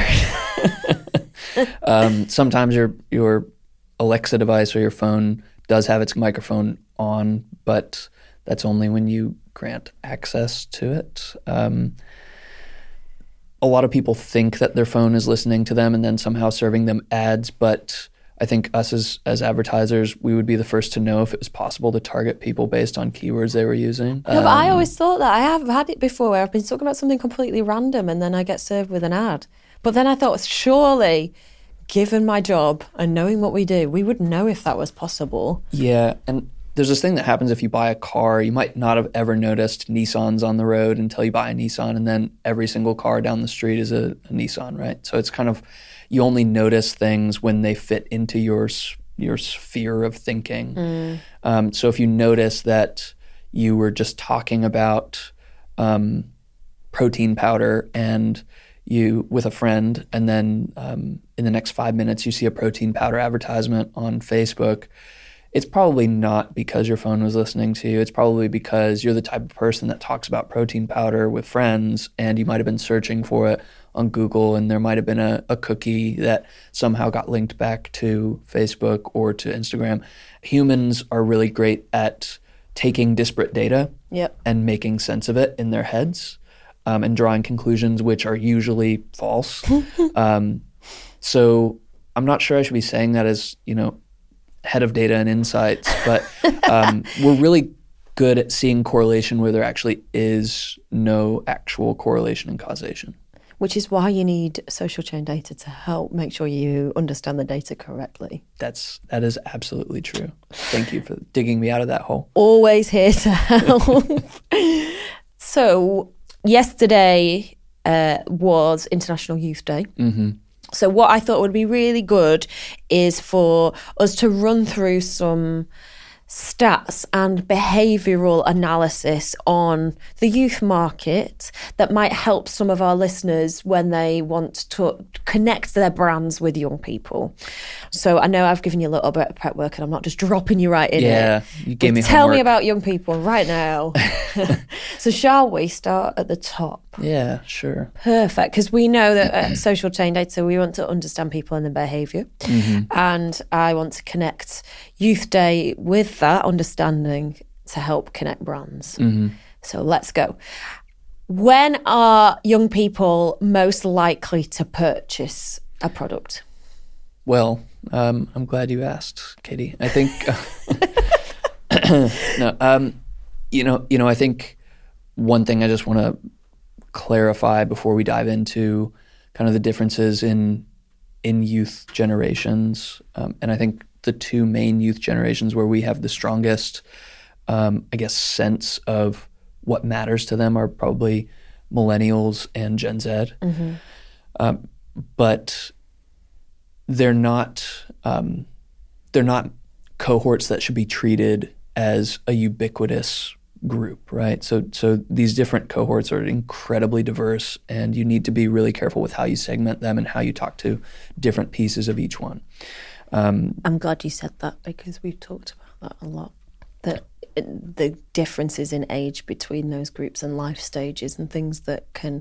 [SPEAKER 2] um, sometimes your your Alexa device or your phone does have its microphone on, but that's only when you grant access to it. Um, a lot of people think that their phone is listening to them and then somehow serving them ads, but I think us as, as advertisers, we would be the first to know if it was possible to target people based on keywords they were using.
[SPEAKER 1] No, um, but I always thought that. I have had it before where I've been talking about something completely random and then I get served with an ad. But then I thought, surely, given my job and knowing what we do, we would know if that was possible.
[SPEAKER 2] Yeah, and there's this thing that happens if you buy a car. You might not have ever noticed Nissans on the road until you buy a Nissan, and then every single car down the street is a, a Nissan, right? So it's kind of, you only notice things when they fit into your your sphere of thinking. Mm. Um, so if you notice that you were just talking about um, protein powder and you with a friend, and then um, in the next five minutes you see a protein powder advertisement on Facebook, it's probably not because your phone was listening to you. It's probably because you're the type of person that talks about protein powder with friends, and you might have been searching for it on Google, and there might have been a, a cookie that somehow got linked back to Facebook or to Instagram. Humans are really great at taking disparate data
[SPEAKER 1] yep.
[SPEAKER 2] and making sense of it in their heads, um, and drawing conclusions which are usually false. um, so I'm not sure I should be saying that as, you know, head of data and insights, but um, we're really good at seeing correlation where there actually is no actual correlation and causation.
[SPEAKER 1] Which is why you need social chain data to help make sure you understand the data correctly.
[SPEAKER 2] That's that is absolutely true. Thank you for digging me out of that hole.
[SPEAKER 1] Always here to help. So yesterday uh, was International Youth Day.
[SPEAKER 2] Mm-hmm.
[SPEAKER 1] So what I thought would be really good is for us to run through some stats and behavioural analysis on the youth market that might help some of our listeners when they want to connect their brands with young people. So I know I've given you a little bit of prep work and I'm not just dropping you right in
[SPEAKER 2] yeah,
[SPEAKER 1] it.
[SPEAKER 2] Yeah, you gave me
[SPEAKER 1] Tell
[SPEAKER 2] homework.
[SPEAKER 1] me about young people right now. So shall we start at the top?
[SPEAKER 2] Yeah, sure.
[SPEAKER 1] Perfect, because we know that uh, social chain data, we want to understand people and their behaviour.
[SPEAKER 2] Mm-hmm.
[SPEAKER 1] And I want to connect Youth Day with that understanding to help connect brands.
[SPEAKER 2] Mm-hmm.
[SPEAKER 1] So let's go. When are young people most likely to purchase a product?
[SPEAKER 2] Well, um, I'm glad you asked, Katie. I think, no, um, you know, you know, I think one thing I just want to clarify before we dive into kind of the differences in in youth generations, um, and I think the two main youth generations where we have the strongest, um, I guess, sense of what matters to them are probably millennials and Gen Z.
[SPEAKER 1] Mm-hmm.
[SPEAKER 2] Um, but they're not um, they're not cohorts that should be treated as a ubiquitous group, right? So so these different cohorts are incredibly diverse, and you need to be really careful with how you segment them and how you talk to different pieces of each one. Um,
[SPEAKER 1] I'm glad you said that because we've talked about that a lot. That the differences in age between those groups and life stages and things that can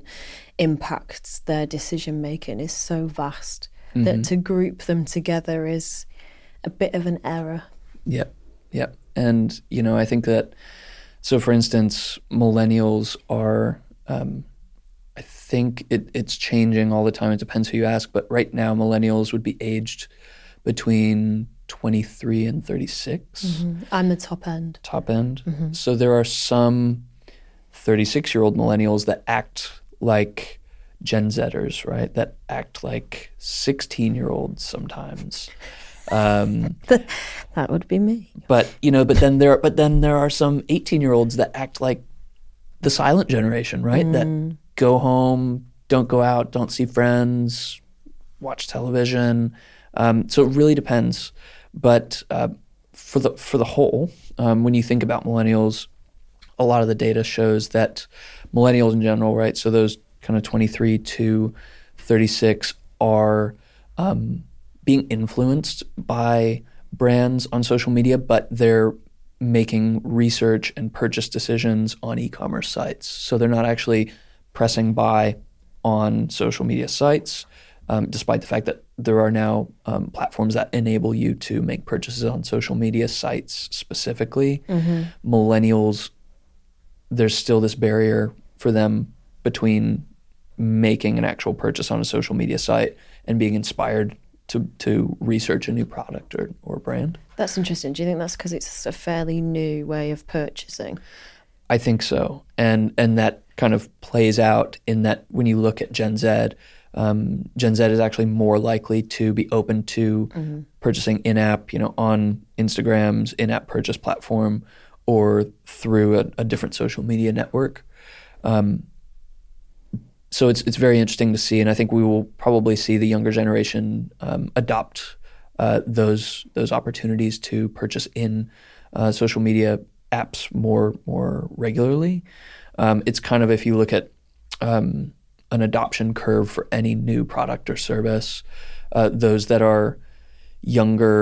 [SPEAKER 1] impact their decision making is so vast mm-hmm. that to group them together is a bit of an error.
[SPEAKER 2] Yep, yep. And, you know, I think that, so for instance, millennials are, um, I think it, it's changing all the time. It depends who you ask. But right now, millennials would be aged between twenty-three and thirty-six.
[SPEAKER 1] Mm-hmm. I'm the top end.
[SPEAKER 2] Top end.
[SPEAKER 1] Mm-hmm.
[SPEAKER 2] So there are some thirty-six-year-old millennials that act like Gen Zers, right? That act like sixteen-year-olds sometimes. Um,
[SPEAKER 1] that would be me.
[SPEAKER 2] But you know, but then there, but then there are some eighteen-year-olds that act like the silent generation, right?
[SPEAKER 1] Mm.
[SPEAKER 2] That go home, don't go out, don't see friends, watch television. Um, so it really depends. But uh, for the for the whole, um, when you think about millennials, a lot of the data shows that millennials in general, right? So those kind of twenty-three to thirty-six are um, being influenced by brands on social media, but they're making research and purchase decisions on e-commerce sites. So they're not actually pressing buy on social media sites, um, despite the fact that there are now um, platforms that enable you to make purchases on social media sites specifically.
[SPEAKER 1] Mm-hmm.
[SPEAKER 2] Millennials, there's still this barrier for them between making an actual purchase on a social media site and being inspired to to research a new product or, or brand.
[SPEAKER 1] That's interesting. Do you think that's because it's a fairly new way of purchasing?
[SPEAKER 2] I think so. And and that kind of plays out in that when you look at Gen Z, um, Gen Z is actually more likely to be open to mm-hmm. purchasing in-app, you know, on Instagram's in-app purchase platform or through a, a different social media network. Um, So it's it's very interesting to see, and I think we will probably see the younger generation um, adopt uh, those those opportunities to purchase in uh, social media apps more more regularly. Um, it's kind of, if you look at um, an adoption curve for any new product or service, uh, those that are younger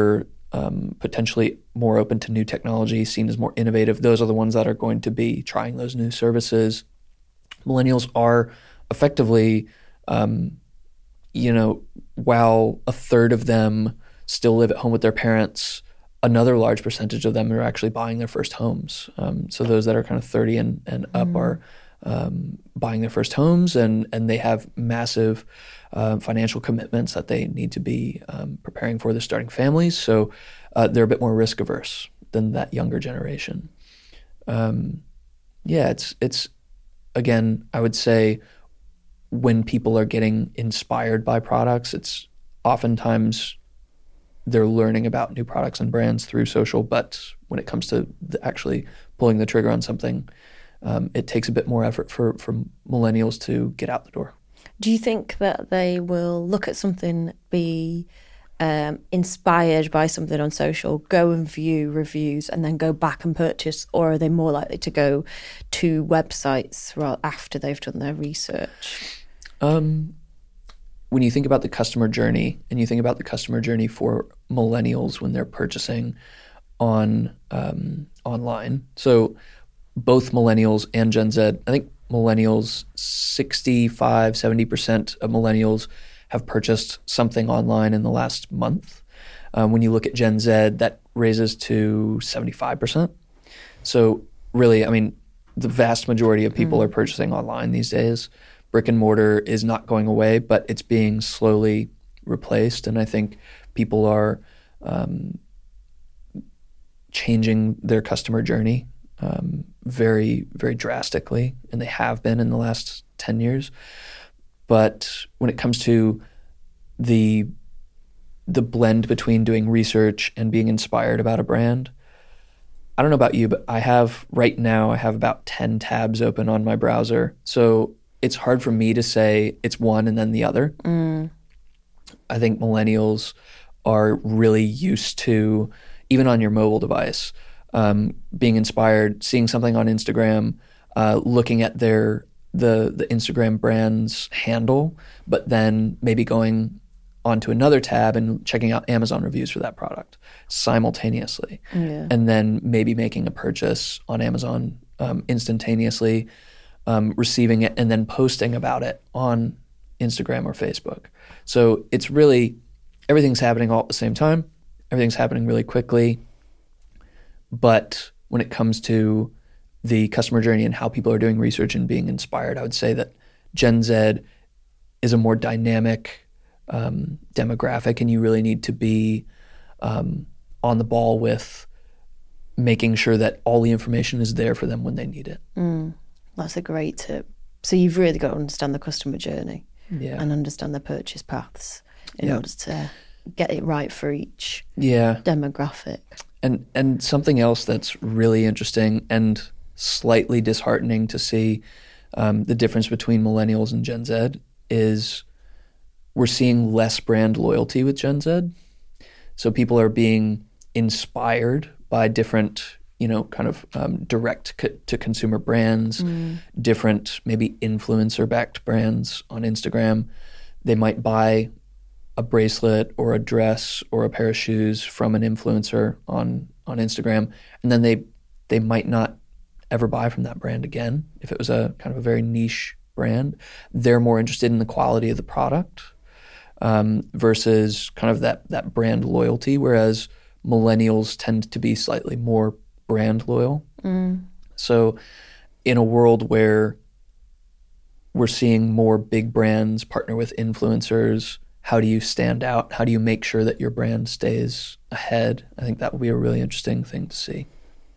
[SPEAKER 2] um, potentially more open to new technology, seen as more innovative. Those are the ones that are going to be trying those new services. Millennials are effectively, um, you know, while a third of them still live at home with their parents, another large percentage of them are actually buying their first homes. Um, so those that are kind of thirty and, and up mm. are um, buying their first homes, and, and they have massive uh, financial commitments that they need to be um, preparing for. They're starting families, so uh, they're a bit more risk averse than that younger generation. Um, yeah, it's it's again, I would say when people are getting inspired by products, it's oftentimes they're learning about new products and brands through social, but when it comes to the actually pulling the trigger on something, um, it takes a bit more effort for, for millennials to get out the door.
[SPEAKER 1] Do you think that they will look at something, be um, inspired by something on social, go and view reviews, and then go back and purchase, or are they more likely to go to websites after they've done their research?
[SPEAKER 2] Um, when you think about the customer journey, and you think about the customer journey for millennials when they're purchasing on um, online, so both millennials and Gen Z, I think millennials, sixty-five, seventy percent of millennials have purchased something online in the last month. Um, when you look at Gen Z, that raises to seventy-five percent. So really, I mean, the vast majority of people mm. are purchasing online these days. Brick and mortar is not going away, but it's being slowly replaced. And I think people are um, changing their customer journey um, very, very drastically, and they have been in the last ten years. But when it comes to the the blend between doing research and being inspired about a brand, I don't know about you, but I have right now, I have about ten tabs open on my browser. So it's hard for me to say it's one and then the other. Mm. I think millennials are really used to, even on your mobile device, um, being inspired, seeing something on Instagram, uh, looking at their the the Instagram brand's handle, but then maybe going onto another tab and checking out Amazon reviews for that product simultaneously. Yeah. And then maybe making a purchase on Amazon um, instantaneously, um, receiving it, and then posting about it on Instagram or Facebook. So it's really, everything's happening all at the same time. Everything's happening really quickly. But when it comes to the customer journey and how people are doing research and being inspired, I would say that Gen Z is a more dynamic um, demographic, and you really need to be um, on the ball with making sure that all the information is there for them when they need it.
[SPEAKER 1] Mm, that's a great tip. So you've really got to understand the customer journey yeah. and understand the purchase paths in yeah. order to get it right for each yeah. demographic.
[SPEAKER 2] And and something else that's really interesting and slightly disheartening to see um, the difference between millennials and Gen Z is we're seeing less brand loyalty with Gen Z. So people are being inspired by different, you know, kind of um, direct co- to consumer brands, mm. different maybe influencer-backed brands on Instagram. They might buy a bracelet or a dress or a pair of shoes from an influencer on, on Instagram, and then they they might not ever buy from that brand again. If it was a kind of a very niche brand, they're more interested in the quality of the product um, versus kind of that that brand loyalty, whereas millennials tend to be slightly more brand loyal. Mm. So in a world where we're seeing more big brands partner with influencers, how do you stand out? How do you make sure that your brand stays ahead? I think that will be a really interesting thing to see.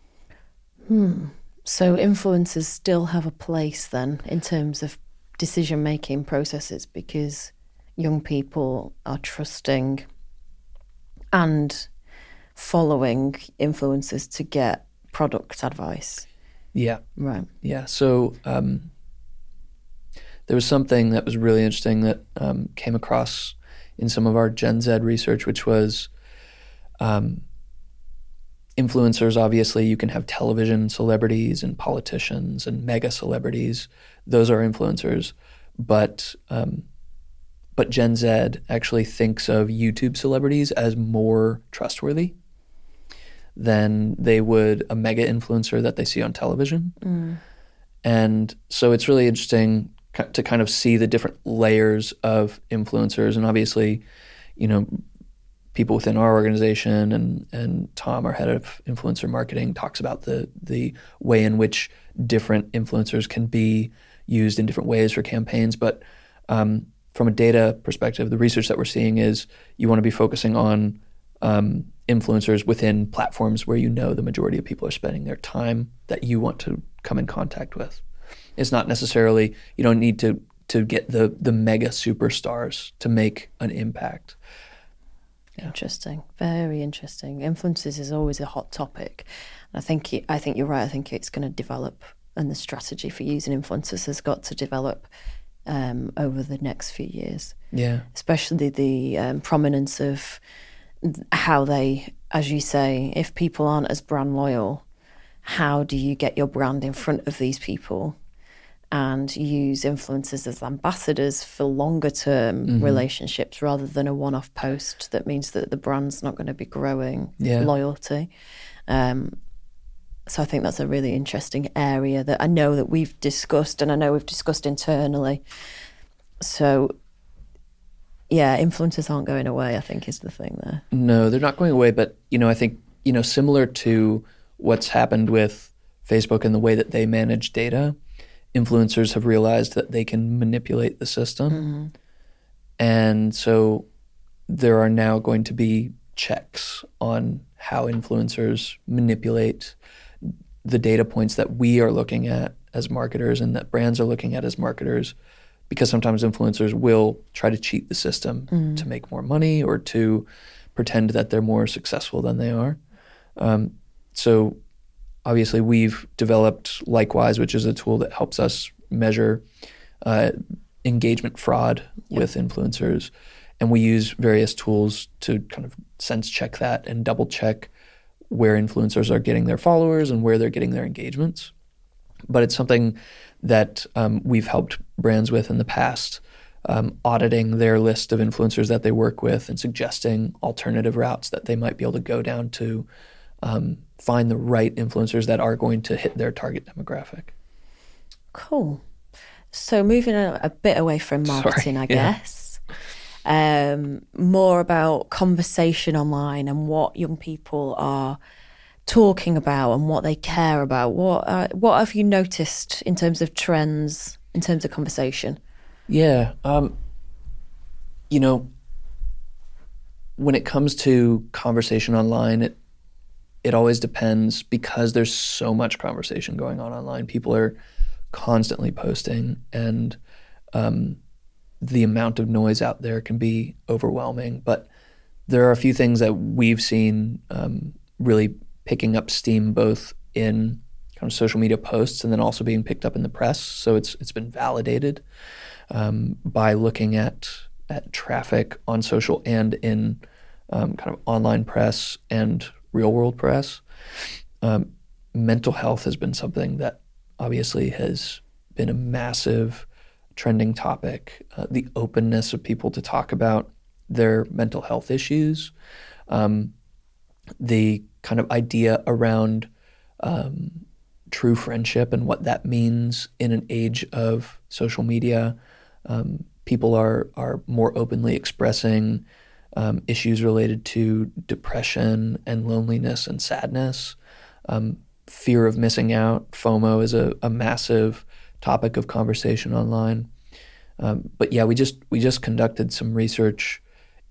[SPEAKER 1] Hmm. So influencers still have a place then in terms of decision-making processes, because young people are trusting and following influencers to get product advice.
[SPEAKER 2] Yeah.
[SPEAKER 1] Right.
[SPEAKER 2] Yeah. So um, there was something that was really interesting that um, came across in some of our Gen Z research, which was um, influencers. Obviously, you can have television celebrities and politicians and mega celebrities. Those are influencers. But um, but Gen Z actually thinks of YouTube celebrities as more trustworthy than they would a mega influencer that they see on television.
[SPEAKER 1] Mm.
[SPEAKER 2] And so it's really interesting to kind of see the different layers of influencers. And obviously, you know, people within our organization and and Tom, our head of influencer marketing, talks about the the way in which different influencers can be used in different ways for campaigns. But um, from a data perspective, the research that we're seeing is you want to be focusing on um, influencers within platforms where you know the majority of people are spending their time that you want to come in contact with. It's not necessarily, you don't need to to get the the mega superstars to make an impact.
[SPEAKER 1] Yeah. Interesting, very interesting. Influencers is always a hot topic. I think I think you're right. I think it's going to develop, and the strategy for using influencers has got to develop um, over the next few years.
[SPEAKER 2] Yeah,
[SPEAKER 1] especially the um, prominence of how they, as you say, if people aren't as brand loyal, how do you get your brand in front of these people and use influencers as ambassadors for longer term mm-hmm. relationships rather than a one-off post that means that the brand's not going to be growing
[SPEAKER 2] yeah.
[SPEAKER 1] loyalty. Um, so I think that's a really interesting area that I know that we've discussed, and I know we've discussed internally. So yeah, influencers aren't going away, I think is the thing there.
[SPEAKER 2] No, they're not going away, but you know, I think, you know, similar to what's happened with Facebook and the way that they manage data, influencers have realized that they can manipulate the system.
[SPEAKER 1] Mm-hmm.
[SPEAKER 2] And so there are now going to be checks on how influencers manipulate the data points that we are looking at as marketers and that brands are looking at as marketers, because sometimes influencers will try to cheat the system
[SPEAKER 1] mm.
[SPEAKER 2] to make more money or to pretend that they're more successful than they are. Um, so obviously we've developed Likewise, which is a tool that helps us measure uh, engagement fraud
[SPEAKER 1] yep.
[SPEAKER 2] with influencers. And we use various tools to kind of sense check that and double check where influencers are getting their followers and where they're getting their engagements. But it's something that um, we've helped brands with in the past, um, auditing their list of influencers that they work with and suggesting alternative routes that they might be able to go down to um, find the right influencers that are going to hit their target demographic.
[SPEAKER 1] Cool. So moving a, a bit away from marketing,
[SPEAKER 2] Sorry.
[SPEAKER 1] I guess, yeah. um, more about conversation online and what young people are talking about and what they care about. What uh, what have you noticed in terms of trends, in terms of conversation?
[SPEAKER 2] Yeah. Um, you know, when it comes to conversation online, it it always depends, because there's so much conversation going on online. People are constantly posting, and um, the amount of noise out there can be overwhelming. But there are a few things that we've seen um, really picking up steam, both in kind of social media posts and then also being picked up in the press. So it's it's been validated um, by looking at at traffic on social and in um, kind of online press and real world press. Um, mental health has been something that obviously has been a massive trending topic. Uh, the openness of people to talk about their mental health issues, um, the kind of idea around um, true friendship and what that means in an age of social media. Um, people are are more openly expressing um, issues related to depression and loneliness and sadness. Um, fear of missing out, FOMO, is a, a massive topic of conversation online. Um, but yeah, we just we just conducted some research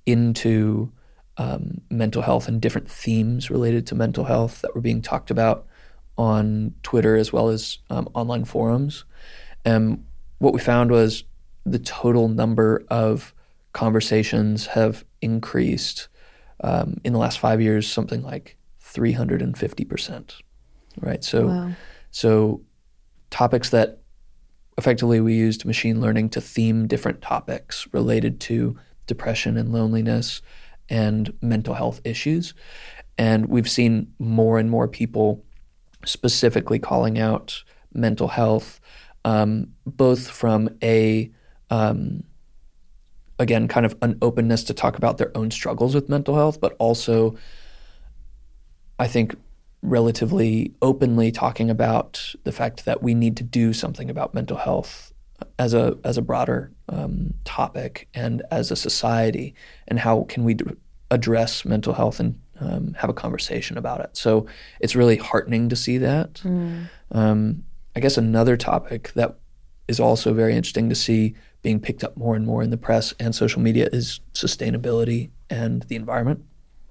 [SPEAKER 2] into Um, mental health and different themes related to mental health that were being talked about on Twitter as well as um, online forums. And what we found was the total number of conversations have increased um, in the last five years, something like three hundred fifty percent, right? So,
[SPEAKER 1] wow.
[SPEAKER 2] so topics that effectively we used machine learning to theme different topics related to depression and loneliness and mental health issues. And we've seen more and more people specifically calling out mental health, um, both from a, um, again, kind of an openness to talk about their own struggles with mental health, but also I think, relatively openly talking about the fact that we need to do something about mental health as a as a broader um, topic and as a society, and how can we d- address mental health and um, have a conversation about it. So it's really heartening to see that. Mm. Um, I guess another topic that is also very interesting to see being picked up more and more in the press and social media is sustainability and the environment.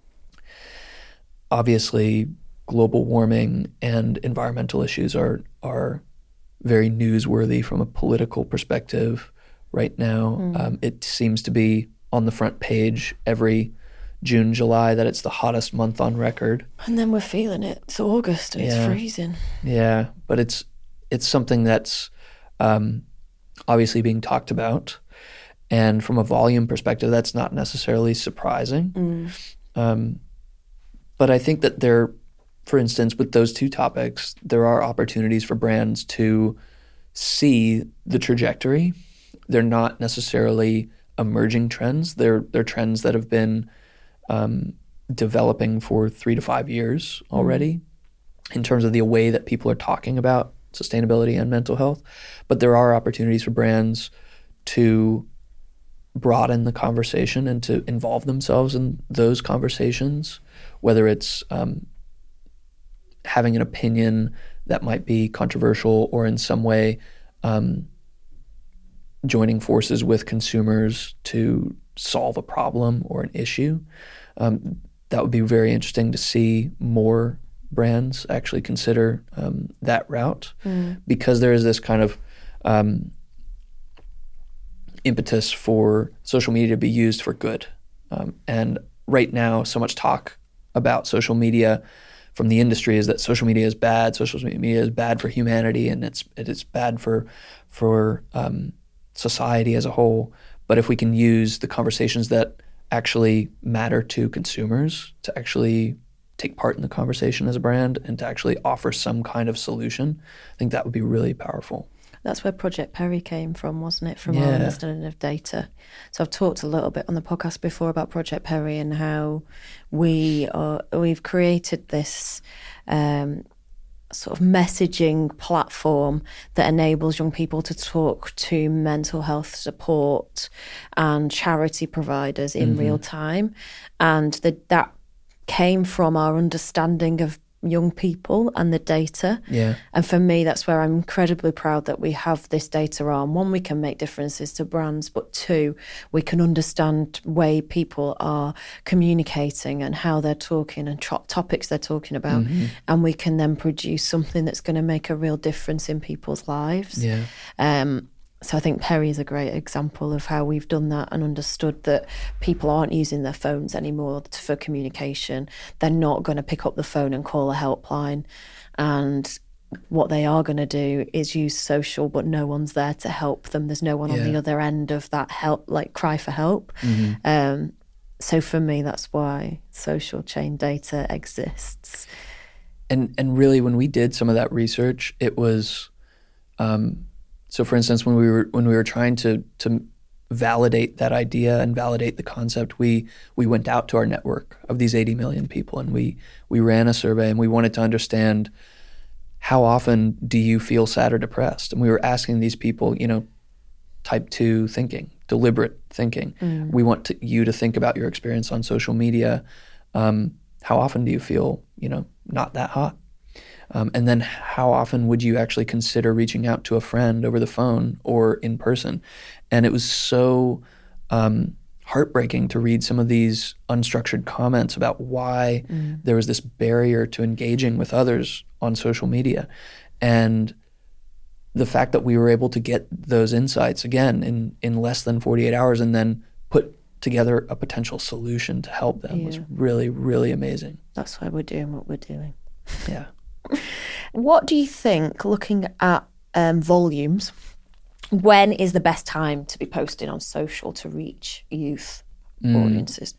[SPEAKER 2] Obviously, global warming and environmental issues are are very newsworthy from a political perspective right now. Mm. Um, it seems to be on the front page every June, July, that it's the hottest month on record.
[SPEAKER 1] And then we're feeling it. It's August and yeah. It's freezing.
[SPEAKER 2] Yeah, but it's it's something that's um, obviously being talked about. And from a volume perspective, that's not necessarily surprising. Mm. Um, but I think that there, for instance, with those two topics, there are opportunities for brands to see the trajectory. They're not necessarily emerging trends. They're they're trends that have been um, developing for three to five years already mm. in terms of the way that people are talking about sustainability and mental health. But there are opportunities for brands to broaden the conversation and to involve themselves in those conversations, whether it's um, having an opinion that might be controversial or in some way um, joining forces with consumers to solve a problem or an issue. Um, that would be very interesting to see more brands actually consider um, that route mm. because there is this kind of um, impetus for social media to be used for good. Um, and right now, so much talk about social media from the industry is that social media is bad. Social media is bad for humanity, and it's it is bad for for um, society as a whole. But if we can use the conversations that actually matter to consumers to actually take part in the conversation as a brand and to actually offer some kind of solution, I think that would be really powerful.
[SPEAKER 1] That's where Project Perry came from, wasn't it? From
[SPEAKER 2] yeah.
[SPEAKER 1] our understanding of data. So I've talked a little bit on the podcast before about Project Perry and how we are, we've created this um, sort of messaging platform that enables young people to talk to mental health support and charity providers in mm-hmm. real time. And the, that came from our understanding of young people and the data.
[SPEAKER 2] Yeah.
[SPEAKER 1] And for me, that's where I'm incredibly proud that we have this data on. One, we can make differences to brands, but two, we can understand way people are communicating and how they're talking and tro- topics they're talking about. Mm-hmm. And we can then produce something that's going to make a real difference in people's lives.
[SPEAKER 2] Yeah.
[SPEAKER 1] Um, So I think Perry is a great example of how we've done that and understood that people aren't using their phones anymore for communication. They're not going to pick up the phone and call a helpline. And what they are going to do is use social, but no one's there to help them. There's no one yeah. on the other end of that help, like cry for help. Mm-hmm. Um, so for me, that's why social chain data exists.
[SPEAKER 2] And and really, when we did some of that research, it was... Um, So, for instance, when we were when we were trying to to validate that idea and validate the concept, we we went out to our network of these eighty million people, and we we ran a survey, and we wanted to understand how often do you feel sad or depressed, and we were asking these people, you know, type two thinking, deliberate thinking. Mm. We want to, you to think about your experience on social media. Um, how often do you feel, you know, not that hot? Um, and then how often would you actually consider reaching out to a friend over the phone or in person? And it was so um, heartbreaking to read some of these unstructured comments about why mm. there was this barrier to engaging with others on social media. And the fact that we were able to get those insights, again, in, in less than forty-eight hours and then put together a potential solution to help them yeah. was really, really amazing.
[SPEAKER 1] That's why we're doing what we're doing.
[SPEAKER 2] Yeah.
[SPEAKER 1] What do you think, looking at um, volumes, when is the best time to be posting on social to reach youth mm. audiences?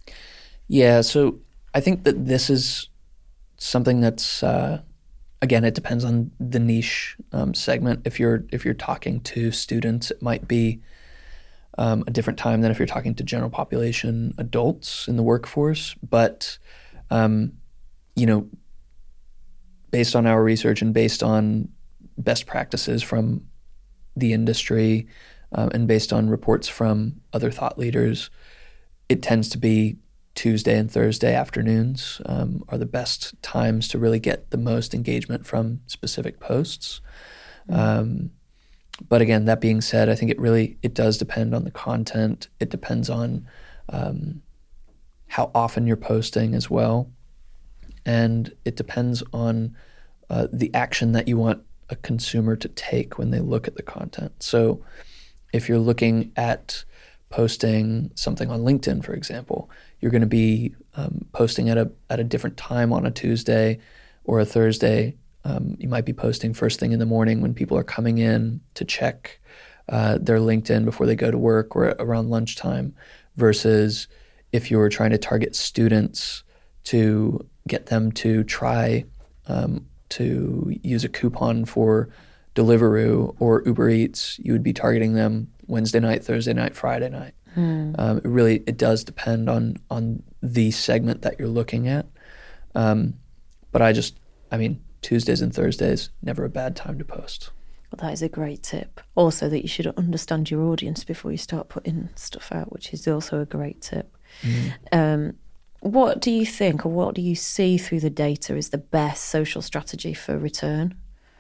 [SPEAKER 2] Yeah, so I think that this is something that's, uh, again, it depends on the niche um, segment. If you're if you're talking to students, it might be um, a different time than if you're talking to general population adults in the workforce. But um, you know, based on our research and based on best practices from the industry um, and based on reports from other thought leaders, it tends to be Tuesday and Thursday afternoons um, are the best times to really get the most engagement from specific posts. Mm-hmm. Um, but again, that being said, I think it really, it does depend on the content. It depends on um, how often you're posting as well. And it depends on uh, the action that you want a consumer to take when they look at the content. So if you're looking at posting something on LinkedIn, for example, you're going to be um, posting at a at a different time on a Tuesday or a Thursday. Um, you might be posting first thing in the morning when people are coming in to check uh, their LinkedIn before they go to work, or around lunchtime, versus if you're trying to target students to get them to try um, to use a coupon for Deliveroo or Uber Eats, you would be targeting them Wednesday night, Thursday night, Friday night. Mm. Um, it really, it does depend on on the segment that you're looking at. Um, but I just, I mean, Tuesdays and Thursdays, never a bad time to post.
[SPEAKER 1] Well, that is a great tip. Also, that you should understand your audience before you start putting stuff out, which is also a great tip. Mm. Um, what do you think, or what do you see through the data is the best social strategy for return?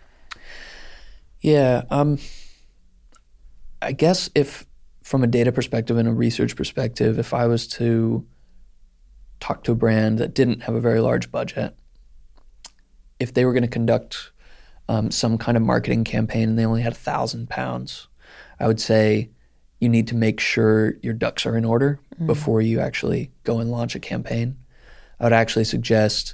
[SPEAKER 2] Yeah, um, I guess if from a data perspective and a research perspective, if I was to talk to a brand that didn't have a very large budget, if they were going to conduct um, some kind of marketing campaign and they only had a thousand pounds, I would say you need to make sure your ducks are in order mm. before you actually go and launch a campaign. I would actually suggest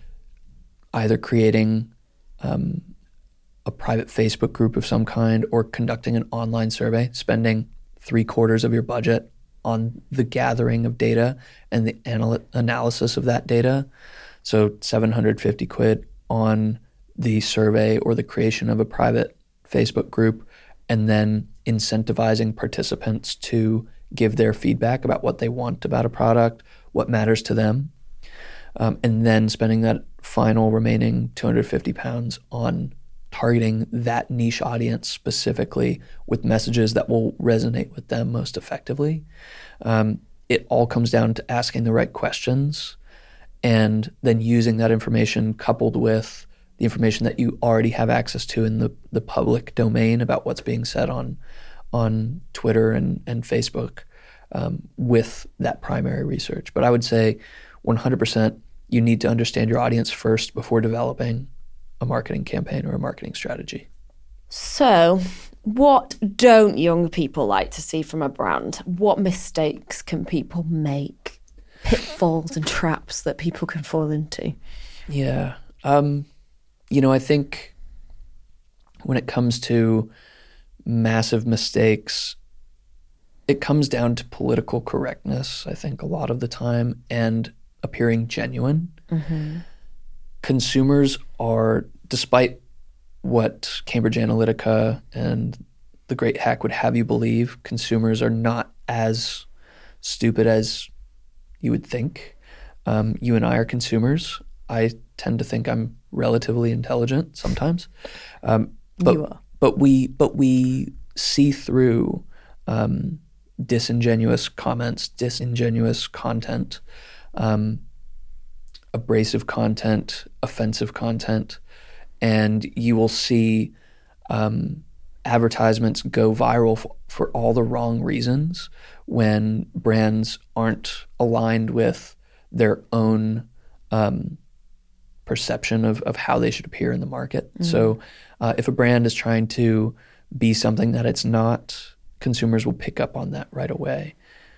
[SPEAKER 2] either creating um, a private Facebook group of some kind or conducting an online survey, spending three quarters of your budget on the gathering of data and the anal- analysis of that data. So seven hundred fifty quid on the survey or the creation of a private Facebook group, and then incentivizing participants to give their feedback about what they want about a product, what matters to them, um, and then spending that final remaining two hundred fifty pounds on targeting that niche audience specifically with messages that will resonate with them most effectively. Um, it all comes down to asking the right questions and then using that information coupled with the information that you already have access to in the, the public domain about what's being said on on Twitter and, and Facebook um, with that primary research. But I would say one hundred percent you need to understand your audience first before developing a marketing campaign or a marketing strategy.
[SPEAKER 1] So, what don't young people like to see from a brand? What mistakes can people make? Pitfalls and traps that people can fall into?
[SPEAKER 2] Yeah. Um, you know, I think when it comes to massive mistakes, it comes down to political correctness, I think, a lot of the time, and appearing genuine. Mm-hmm. Consumers are, despite what Cambridge Analytica and the Great Hack would have you believe, consumers are not as stupid as you would think. Um, you and I are consumers. I tend to think I'm relatively intelligent sometimes. Um, but,
[SPEAKER 1] you are.
[SPEAKER 2] But we, but we see through um, disingenuous comments, disingenuous content, um, abrasive content, offensive content, and you will see um, advertisements go viral f- for all the wrong reasons when brands aren't aligned with their own um, perception of, of how they should appear in the market. Mm-hmm. So uh, if a brand is trying to be something that it's not, consumers will pick up on that right away.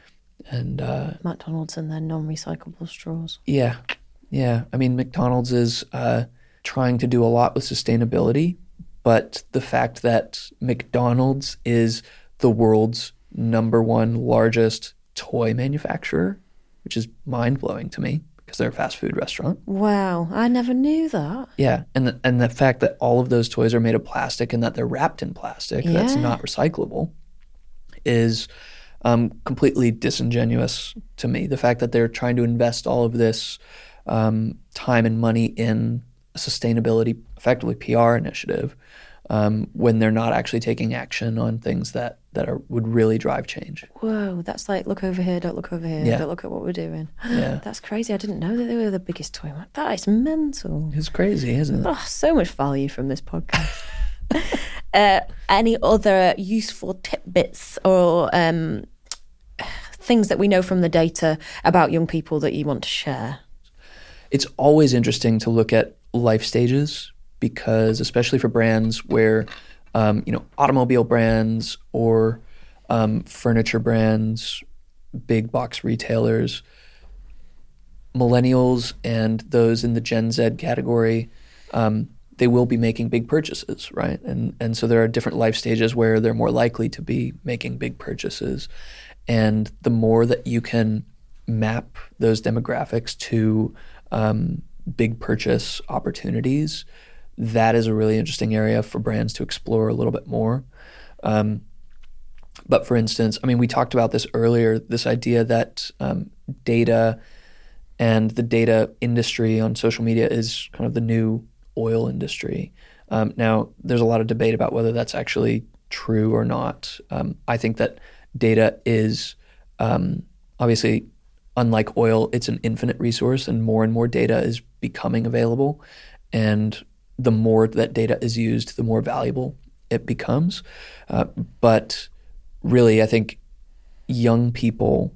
[SPEAKER 2] And uh,
[SPEAKER 1] McDonald's and their non-recyclable straws.
[SPEAKER 2] Yeah. Yeah. I mean, McDonald's is uh, trying to do a lot with sustainability, but the fact that McDonald's is the world's number one largest toy manufacturer, which is mind-blowing to me because they're a fast food restaurant.
[SPEAKER 1] Wow. I never knew that.
[SPEAKER 2] Yeah. And the, and the fact that all of those toys are made of plastic and that they're wrapped in plastic yeah. that's not recyclable is um, completely disingenuous to me. The fact that they're trying to invest all of this um, time and money in a sustainability, effectively P R initiative, um, when they're not actually taking action on things that that are would really drive change.
[SPEAKER 1] Whoa, that's like, look over here, don't look over here,
[SPEAKER 2] Yeah.
[SPEAKER 1] don't look at what we're doing.
[SPEAKER 2] Yeah.
[SPEAKER 1] That's crazy. I didn't know that they were the biggest toy market. That is mental.
[SPEAKER 2] It's crazy, isn't it?
[SPEAKER 1] Oh, so much value from this podcast. uh, any other useful tidbits or um, things that we know from the data about young people that you want to share?
[SPEAKER 2] It's always interesting to look at life stages because, especially for brands where, um, you know, automobile brands or um, furniture brands, big box retailers, millennials and those in the Gen Z category, um, they will be making big purchases, right? And and so there are different life stages where they're more likely to be making big purchases. And the more that you can map those demographics to um, big purchase opportunities, that is a really interesting area for brands to explore a little bit more. Um, but for instance, I mean, we talked about this earlier, this idea that um, data and the data industry on social media is kind of the new oil industry. Um, now, there's a lot of debate about whether that's actually true or not. Um, I think that data is um, obviously, unlike oil, it's an infinite resource and more and more data is becoming available. And the more that data is used, the more valuable it becomes. Uh, but really, I think young people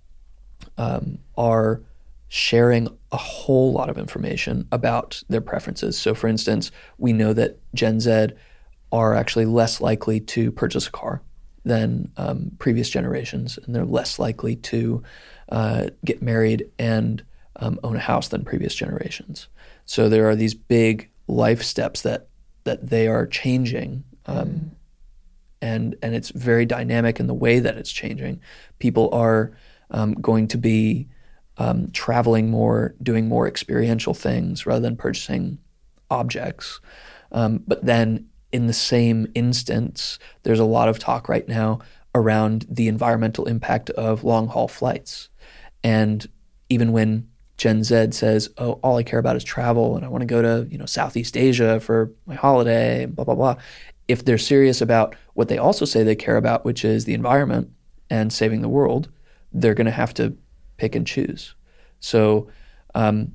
[SPEAKER 2] um, are sharing a whole lot of information about their preferences. So for instance, we know that Gen Z are actually less likely to purchase a car than um, previous generations, and they're less likely to uh, get married and um, own a house than previous generations. So there are these big life steps that that they are changing, um, mm. and and it's very dynamic in the way that it's changing. People are um, going to be um, traveling more, doing more experiential things rather than purchasing objects. Um, but then in the same instance, there's a lot of talk right now around the environmental impact of long-haul flights. And even when Gen Z says, oh, all I care about is travel and I want to go to, you know, Southeast Asia for my holiday, blah, blah, blah. If they're serious about what they also say they care about, which is the environment and saving the world, they're going to have to pick and choose. So um,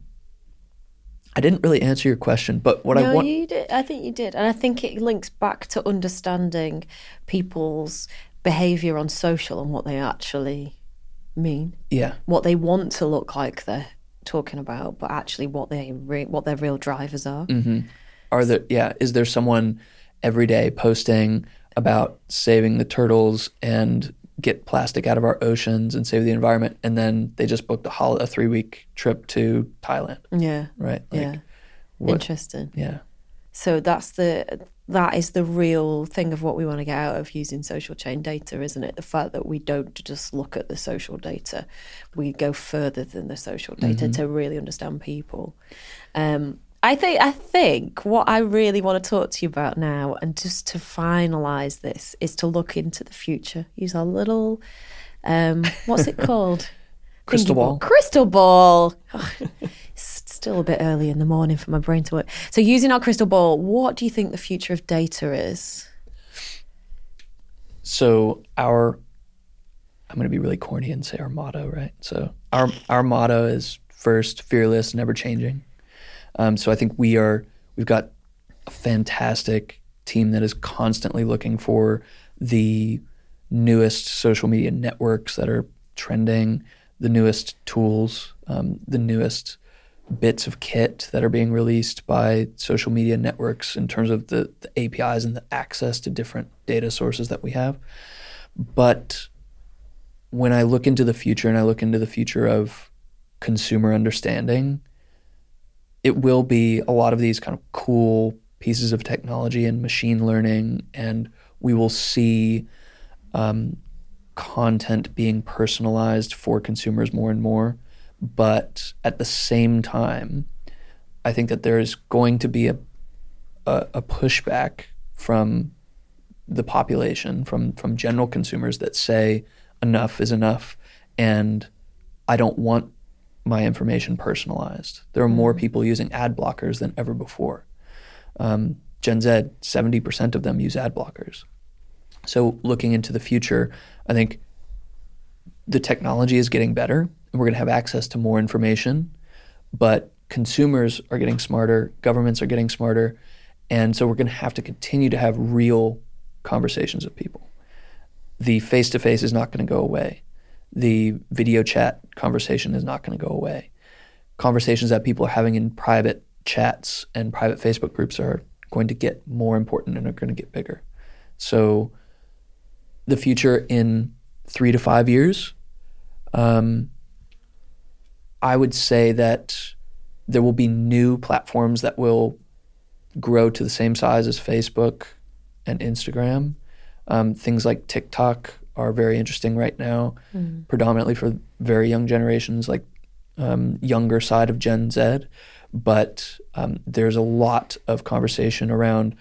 [SPEAKER 2] I didn't really answer your question, but what
[SPEAKER 1] no,
[SPEAKER 2] I want...
[SPEAKER 1] you did. I think you did. And I think it links back to understanding people's behaviour on social and what they actually mean.
[SPEAKER 2] Yeah.
[SPEAKER 1] What they want to look like they're talking about, but actually what they re- what their real drivers are.
[SPEAKER 2] Mm-hmm. Are there? Yeah. Is there someone every day posting about saving the turtles and get plastic out of our oceans and save the environment, and then they just booked a, hol- a three-week trip to Thailand?
[SPEAKER 1] Yeah.
[SPEAKER 2] Right? Like,
[SPEAKER 1] yeah.
[SPEAKER 2] what,
[SPEAKER 1] Interesting.
[SPEAKER 2] Yeah.
[SPEAKER 1] So that's the that is the real thing of what we want to get out of using social chain data, isn't it? The fact that we don't just look at the social data, we go further than the social data mm-hmm. to really understand people. Um, I think I think what I really want to talk to you about now, and just to finalise this, is to look into the future. Use our little, um, what's it called?
[SPEAKER 2] Crystal ball.
[SPEAKER 1] Crystal ball. Oh, it's still a bit early in the morning for my brain to work. So using our crystal ball, what do you think the future of data is?
[SPEAKER 2] So our, I'm going to be really corny and say our motto, right? So our our motto is first, fearless, never changing. Um, so I think we are, we've got a fantastic team that is constantly looking for the newest social media networks that are trending, the newest tools, um, the newest bits of kit that are being released by social media networks in terms of the, the A P Is and the access to different data sources that we have. But when I look into the future and I look into the future of consumer understanding, it will be a lot of these kind of cool pieces of technology and machine learning, and we will see um, content being personalized for consumers more and more. But at the same time, I think that there is going to be a, a, a pushback from the population, from, from general consumers that say enough is enough, and I don't want my information personalized. There are more people using ad blockers than ever before. Um, Gen Z, seventy percent of them use ad blockers. So looking into the future, I think the technology is getting better and we're going to have access to more information, but consumers are getting smarter, governments are getting smarter, and so we're going to have to continue to have real conversations with people. The face-to-face is not going to go away. The video chat conversation is not going to go away. Conversations that people are having in private chats and private Facebook groups are going to get more important and are going to get bigger. So the future in three to five years, um, I would say that there will be new platforms that will grow to the same size as Facebook and Instagram. Um, things like TikTok are very interesting right now, mm. predominantly for very young generations, like um, younger side of Gen Z. But um, there's a lot of conversation around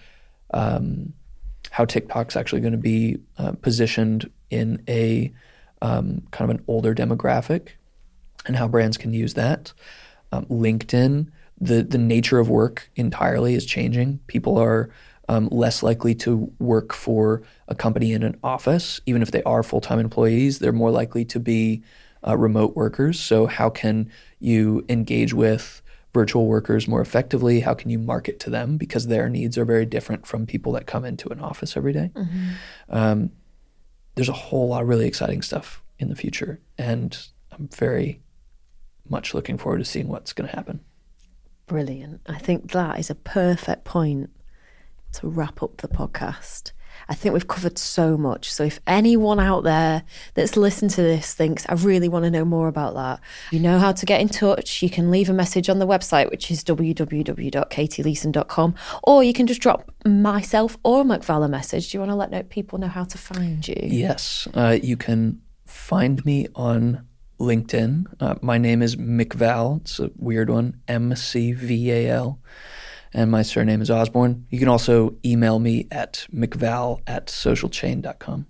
[SPEAKER 2] um, how TikTok's actually going to be uh, positioned in a um, kind of an older demographic and how brands can use that. Um, LinkedIn, the, the nature of work entirely is changing. People are um, less likely to work for a company in an office. Even if they are full-time employees, they're more likely to be uh, remote workers. So how can you engage with virtual workers more effectively? How can you market to them? Because their needs are very different from people that come into an office every day. Mm-hmm. Um, there's a whole lot of really exciting stuff in the future, and I'm very much looking forward to seeing what's going to happen.
[SPEAKER 1] Brilliant. I think that is a perfect point to wrap up the podcast. I think we've covered so much. So if anyone out there that's listened to this thinks, I really want to know more about that, you know how to get in touch. You can leave a message on the website, which is w w w dot katie leeson dot com, or you can just drop myself or McVal a message. Do you want to let know, people know how to find you?
[SPEAKER 2] Yes. Uh, you can find me on LinkedIn. Uh, my name is McVal. It's a weird one, M C V A L. And my surname is Osborne. You can also email me at mcval at social chain dot com.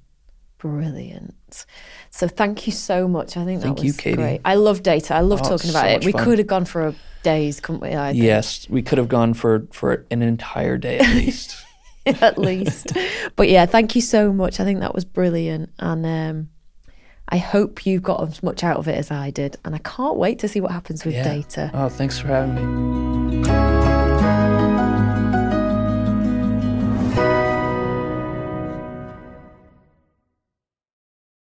[SPEAKER 1] Brilliant. So thank you so much. I think
[SPEAKER 2] thank
[SPEAKER 1] that was
[SPEAKER 2] you, Katie.
[SPEAKER 1] great. I love data. I love
[SPEAKER 2] oh,
[SPEAKER 1] talking about
[SPEAKER 2] so
[SPEAKER 1] it. We
[SPEAKER 2] fun.
[SPEAKER 1] could have gone for days, couldn't we? I think.
[SPEAKER 2] Yes, we could have gone for, for an entire day at least.
[SPEAKER 1] At least. But yeah, thank you so much. I think that was brilliant. And um, I hope you got as much out of it as I did. And I can't wait to see what happens with
[SPEAKER 2] yeah.
[SPEAKER 1] data.
[SPEAKER 2] Oh, thanks for having me.